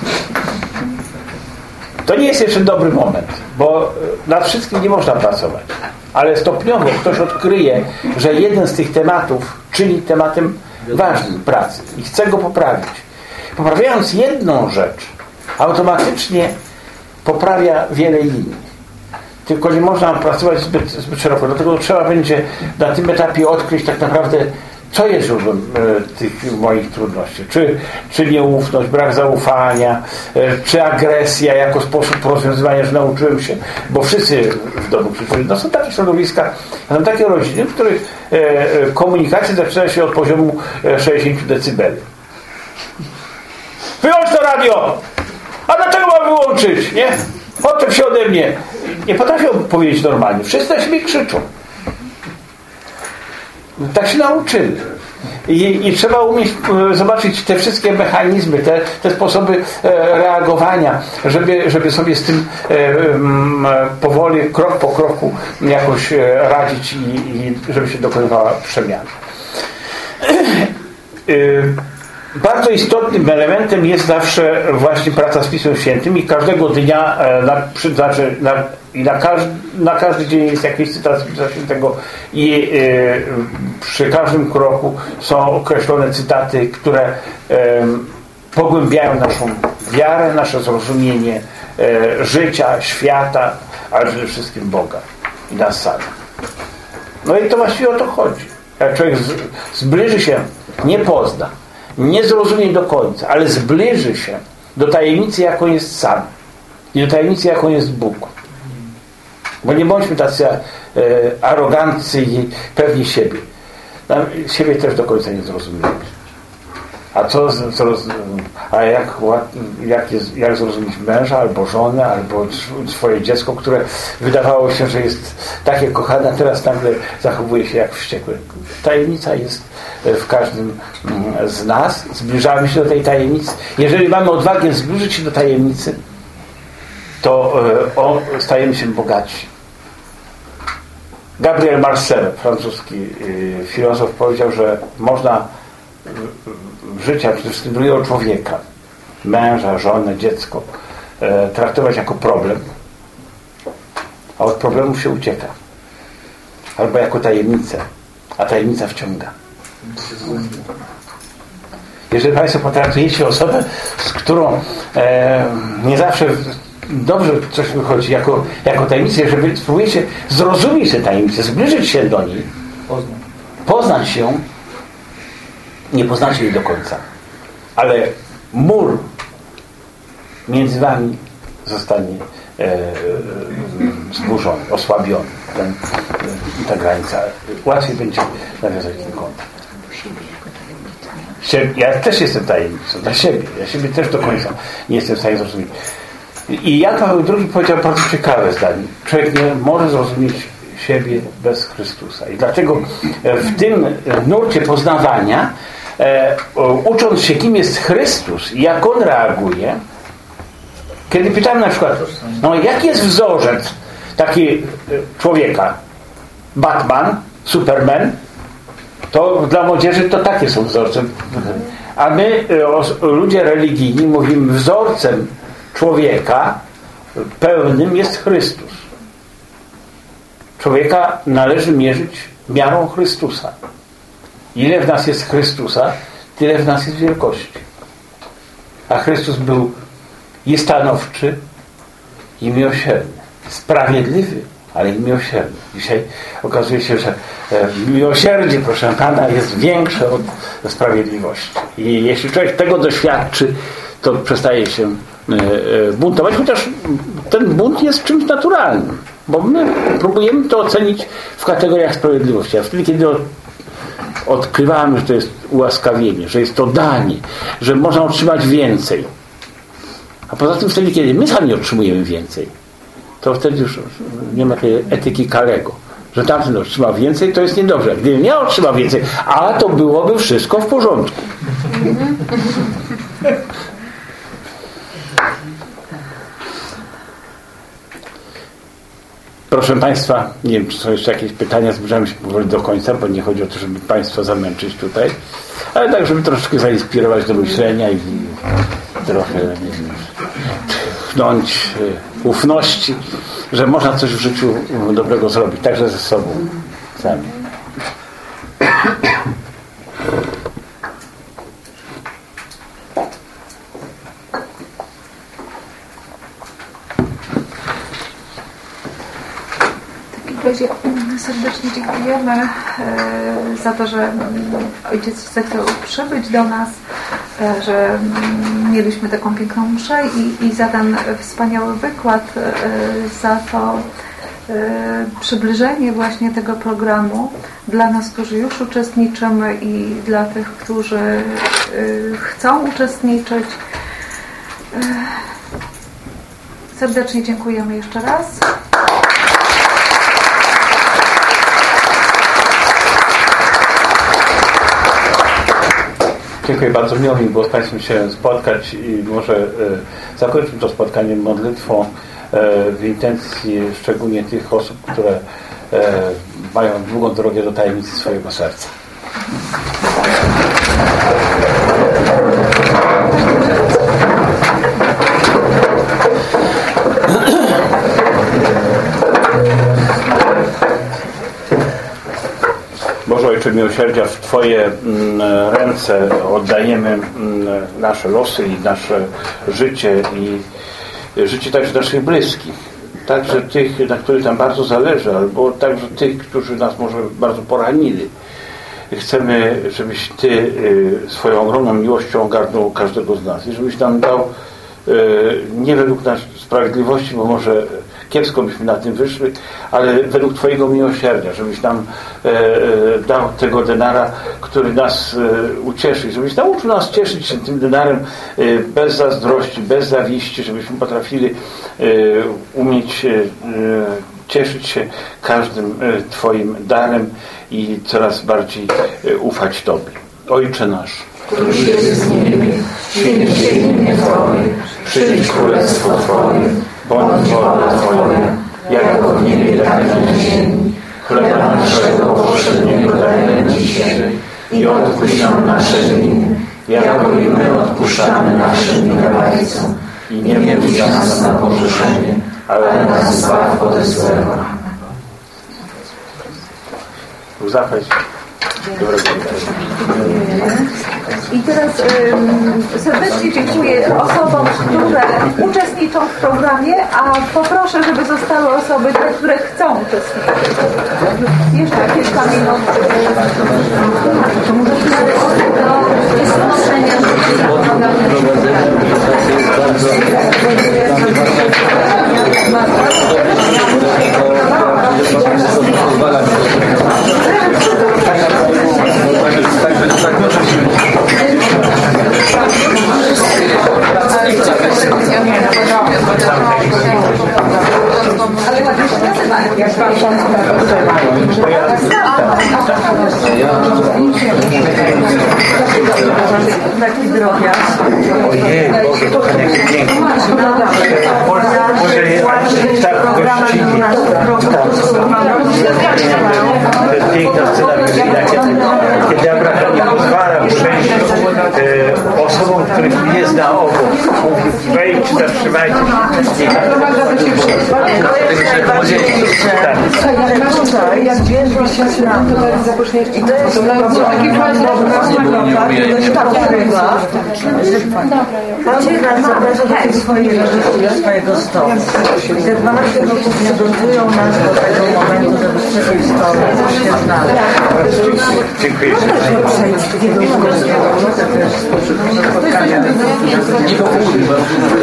To nie jest jeszcze dobry moment, bo nad wszystkim nie można pracować. Ale stopniowo ktoś odkryje, że jeden z tych tematów czyni tematem ważnym pracy i chce go poprawić. Poprawiając jedną rzecz, automatycznie poprawia wiele innych. Tylko nie można pracować zbyt, zbyt szeroko. Dlatego trzeba będzie na tym etapie odkryć tak naprawdę, co jest źródłem e, tych moich trudności. Czy, czy nieufność, brak zaufania, e, czy agresja jako sposób rozwiązywania, że nauczyłem się, bo wszyscy w domu przyszli. No są takie środowiska, są takie rodziny, w których e, e, komunikacja zaczyna się od poziomu e, sześćdziesiąt decybeli. Wyłącz to radio! A dlaczego mam wyłączyć? Nie? Odczep się ode mnie. Nie potrafią powiedzieć normalnie. Wszyscy na siebie krzyczą. Tak się nauczyli. I, i trzeba umieć zobaczyć te wszystkie mechanizmy, te, te sposoby reagowania, żeby, żeby sobie z tym powoli, krok po kroku jakoś radzić i, i żeby się dokonywała przemiana. Bardzo istotnym elementem jest zawsze właśnie praca z Pismem Świętym i każdego dnia na, znaczy na, i na, każdy, na każdy dzień jest jakiś cytat z Pisma Świętego i y, przy każdym kroku są określone cytaty, które y, pogłębiają naszą wiarę, nasze zrozumienie y, życia, świata, ale przede wszystkim Boga i nas samych. No i to właściwie o to chodzi. Jak człowiek z, zbliży się, nie pozna, nie zrozumie do końca, ale zbliży się do tajemnicy, jaką jest sam i do tajemnicy, jaką jest Bóg. Bo nie bądźmy tacy e, aroganccy i pewni siebie. Siebie też do końca nie zrozumiemy. A co, co a jak, jak, jest, jak zrozumieć męża, albo żonę, albo swoje dziecko, które wydawało się, że jest takie kochane, a teraz nagle zachowuje się jak wściekłe. Tajemnica jest w każdym z nas. Zbliżamy się do tej tajemnicy. Jeżeli mamy odwagę zbliżyć się do tajemnicy, to o, stajemy się bogaci. Gabriel Marcel, francuski filozof, powiedział, że można życia, przede wszystkim drugiego człowieka, męża, żonę, dziecko, e, traktować jako problem, a od problemów się ucieka. Albo jako tajemnicę, a tajemnica wciąga. Jeżeli Państwo potraktujecie osobę, z którą e, nie zawsze dobrze coś wychodzi jako, jako tajemnicę, jeżeli spróbujecie zrozumieć tę tajemnicę, zbliżyć się do niej, poznać ją, nie poznacie jej do końca, ale mur między wami zostanie e, e, zburzony, osłabiony. Ten, e, ta granica. Łatwiej będzie nawiązać ten kontakt. Ja też jestem tajemnicą dla siebie. Ja siebie też do końca nie jestem w stanie zrozumieć. I Jan Paweł drugi powiedział bardzo ciekawe zdanie. Człowiek nie może zrozumieć siebie bez Chrystusa. I dlatego w tym nurcie poznawania, e, ucząc się, kim jest Chrystus i jak On reaguje, kiedy pytamy na przykład, no jaki jest wzorzec taki człowieka? Batman, Superman, to dla młodzieży to takie są wzorce. A my, o, ludzie religijni, mówimy, wzorcem człowieka pełnym jest Chrystus. Człowieka należy mierzyć miarą Chrystusa. Ile w nas jest Chrystusa, tyle w nas jest wielkości. A Chrystus był i stanowczy, i miłosierny. Sprawiedliwy, ale i miłosierny. Dzisiaj okazuje się, że miłosierdzie, proszę Pana, jest większe od sprawiedliwości. I jeśli człowiek tego doświadczy, to przestaje się buntować, chociaż ten bunt jest czymś naturalnym, bo my próbujemy to ocenić w kategoriach sprawiedliwości, a wtedy, kiedy odkrywamy, że to jest ułaskawienie, że jest to danie, że można otrzymać więcej. A poza tym wtedy, kiedy my sami otrzymujemy więcej, to wtedy już nie ma tej etyki karego, że tamten otrzymał więcej, to jest niedobrze. Gdybym ja otrzymał więcej, a to byłoby wszystko w porządku. Proszę Państwa, nie wiem, czy są jeszcze jakieś pytania, zbliżamy się powoli do końca, bo nie chodzi o to, żeby Państwa zamęczyć tutaj, ale tak, żeby troszeczkę zainspirować do myślenia i trochę nie wiem, tchnąć ufności, że można coś w życiu dobrego zrobić, także ze sobą sami. Razie serdecznie dziękujemy e, za to, że ojciec zechciał przybyć do nas, e, że m, mieliśmy taką piękną mszę i, i za ten wspaniały wykład, e, za to e, przybliżenie właśnie tego programu dla nas, którzy już uczestniczymy i dla tych, którzy e, chcą uczestniczyć. E, serdecznie dziękujemy jeszcze raz. Dziękuję bardzo. Miło mi było z Państwem się spotkać i może e, zakończymy to spotkanie modlitwą e, w intencji szczególnie tych osób, które e, mają długą drogę do tajemnicy swojego serca. Boże Ojcze miłosierdzia, w Twoje mm, ręce oddajemy mm, nasze losy i nasze życie i życie także naszych bliskich, także tych, na których nam bardzo zależy, albo także tych, którzy nas może bardzo poranili. Chcemy, żebyś Ty y, swoją ogromną miłością ogarnął każdego z nas i żebyś nam dał y, nie według naszej sprawiedliwości, bo może kiepsko byśmy na tym wyszli, ale według Twojego miłosierdzia, żebyś nam e, e, dał tego denara, który nas e, ucieszy, żebyś nauczył nas cieszyć się tym denarem e, bez zazdrości, bez zawiści, żebyśmy potrafili e, umieć e, cieszyć się każdym e, Twoim darem i coraz bardziej e, ufać Tobie. Ojcze nasz, któryś jest w niebie, święć się imię Twoje, przyjdź królestwo Twoje, bądź wola Twoja, jako w niebie, tak na ziemi. Chleba naszego powszedniego daj nam dzisiaj i odpuść nam nasze winy, jako i my odpuszczamy naszym winowajcom. I nie wódź nas na pokuszenie, ale nas zbaw ode złego. Zapraszam. I teraz ym, serdecznie dziękuję osobom, które uczestniczą w programie, a poproszę, żeby zostały osoby, te, które chcą uczestniczyć. Jeszcze kilka minut. Do znoszenia taki drobiazg. Ojej, Boże, to jest piękne. Może tak gościli. To jest piękna scena, kiedy Abraham nie pozwala przejść e, osobom, których nie zna obok. Mówi, wejdź, zatrzymajcie się. Jak wiesz, że i to jest taki swojego stołu. I te dwanaście roków przygotują nas do tego momentu, żeby z tej historii się znaleźć. Dziękuję.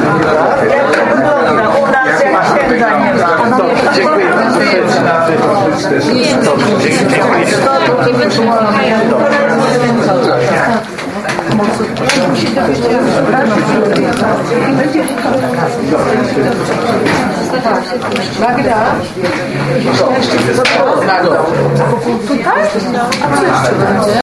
U nas jak święta nie ma. Dziękuję. Magda? Tutaj? A co jeszcze będzie?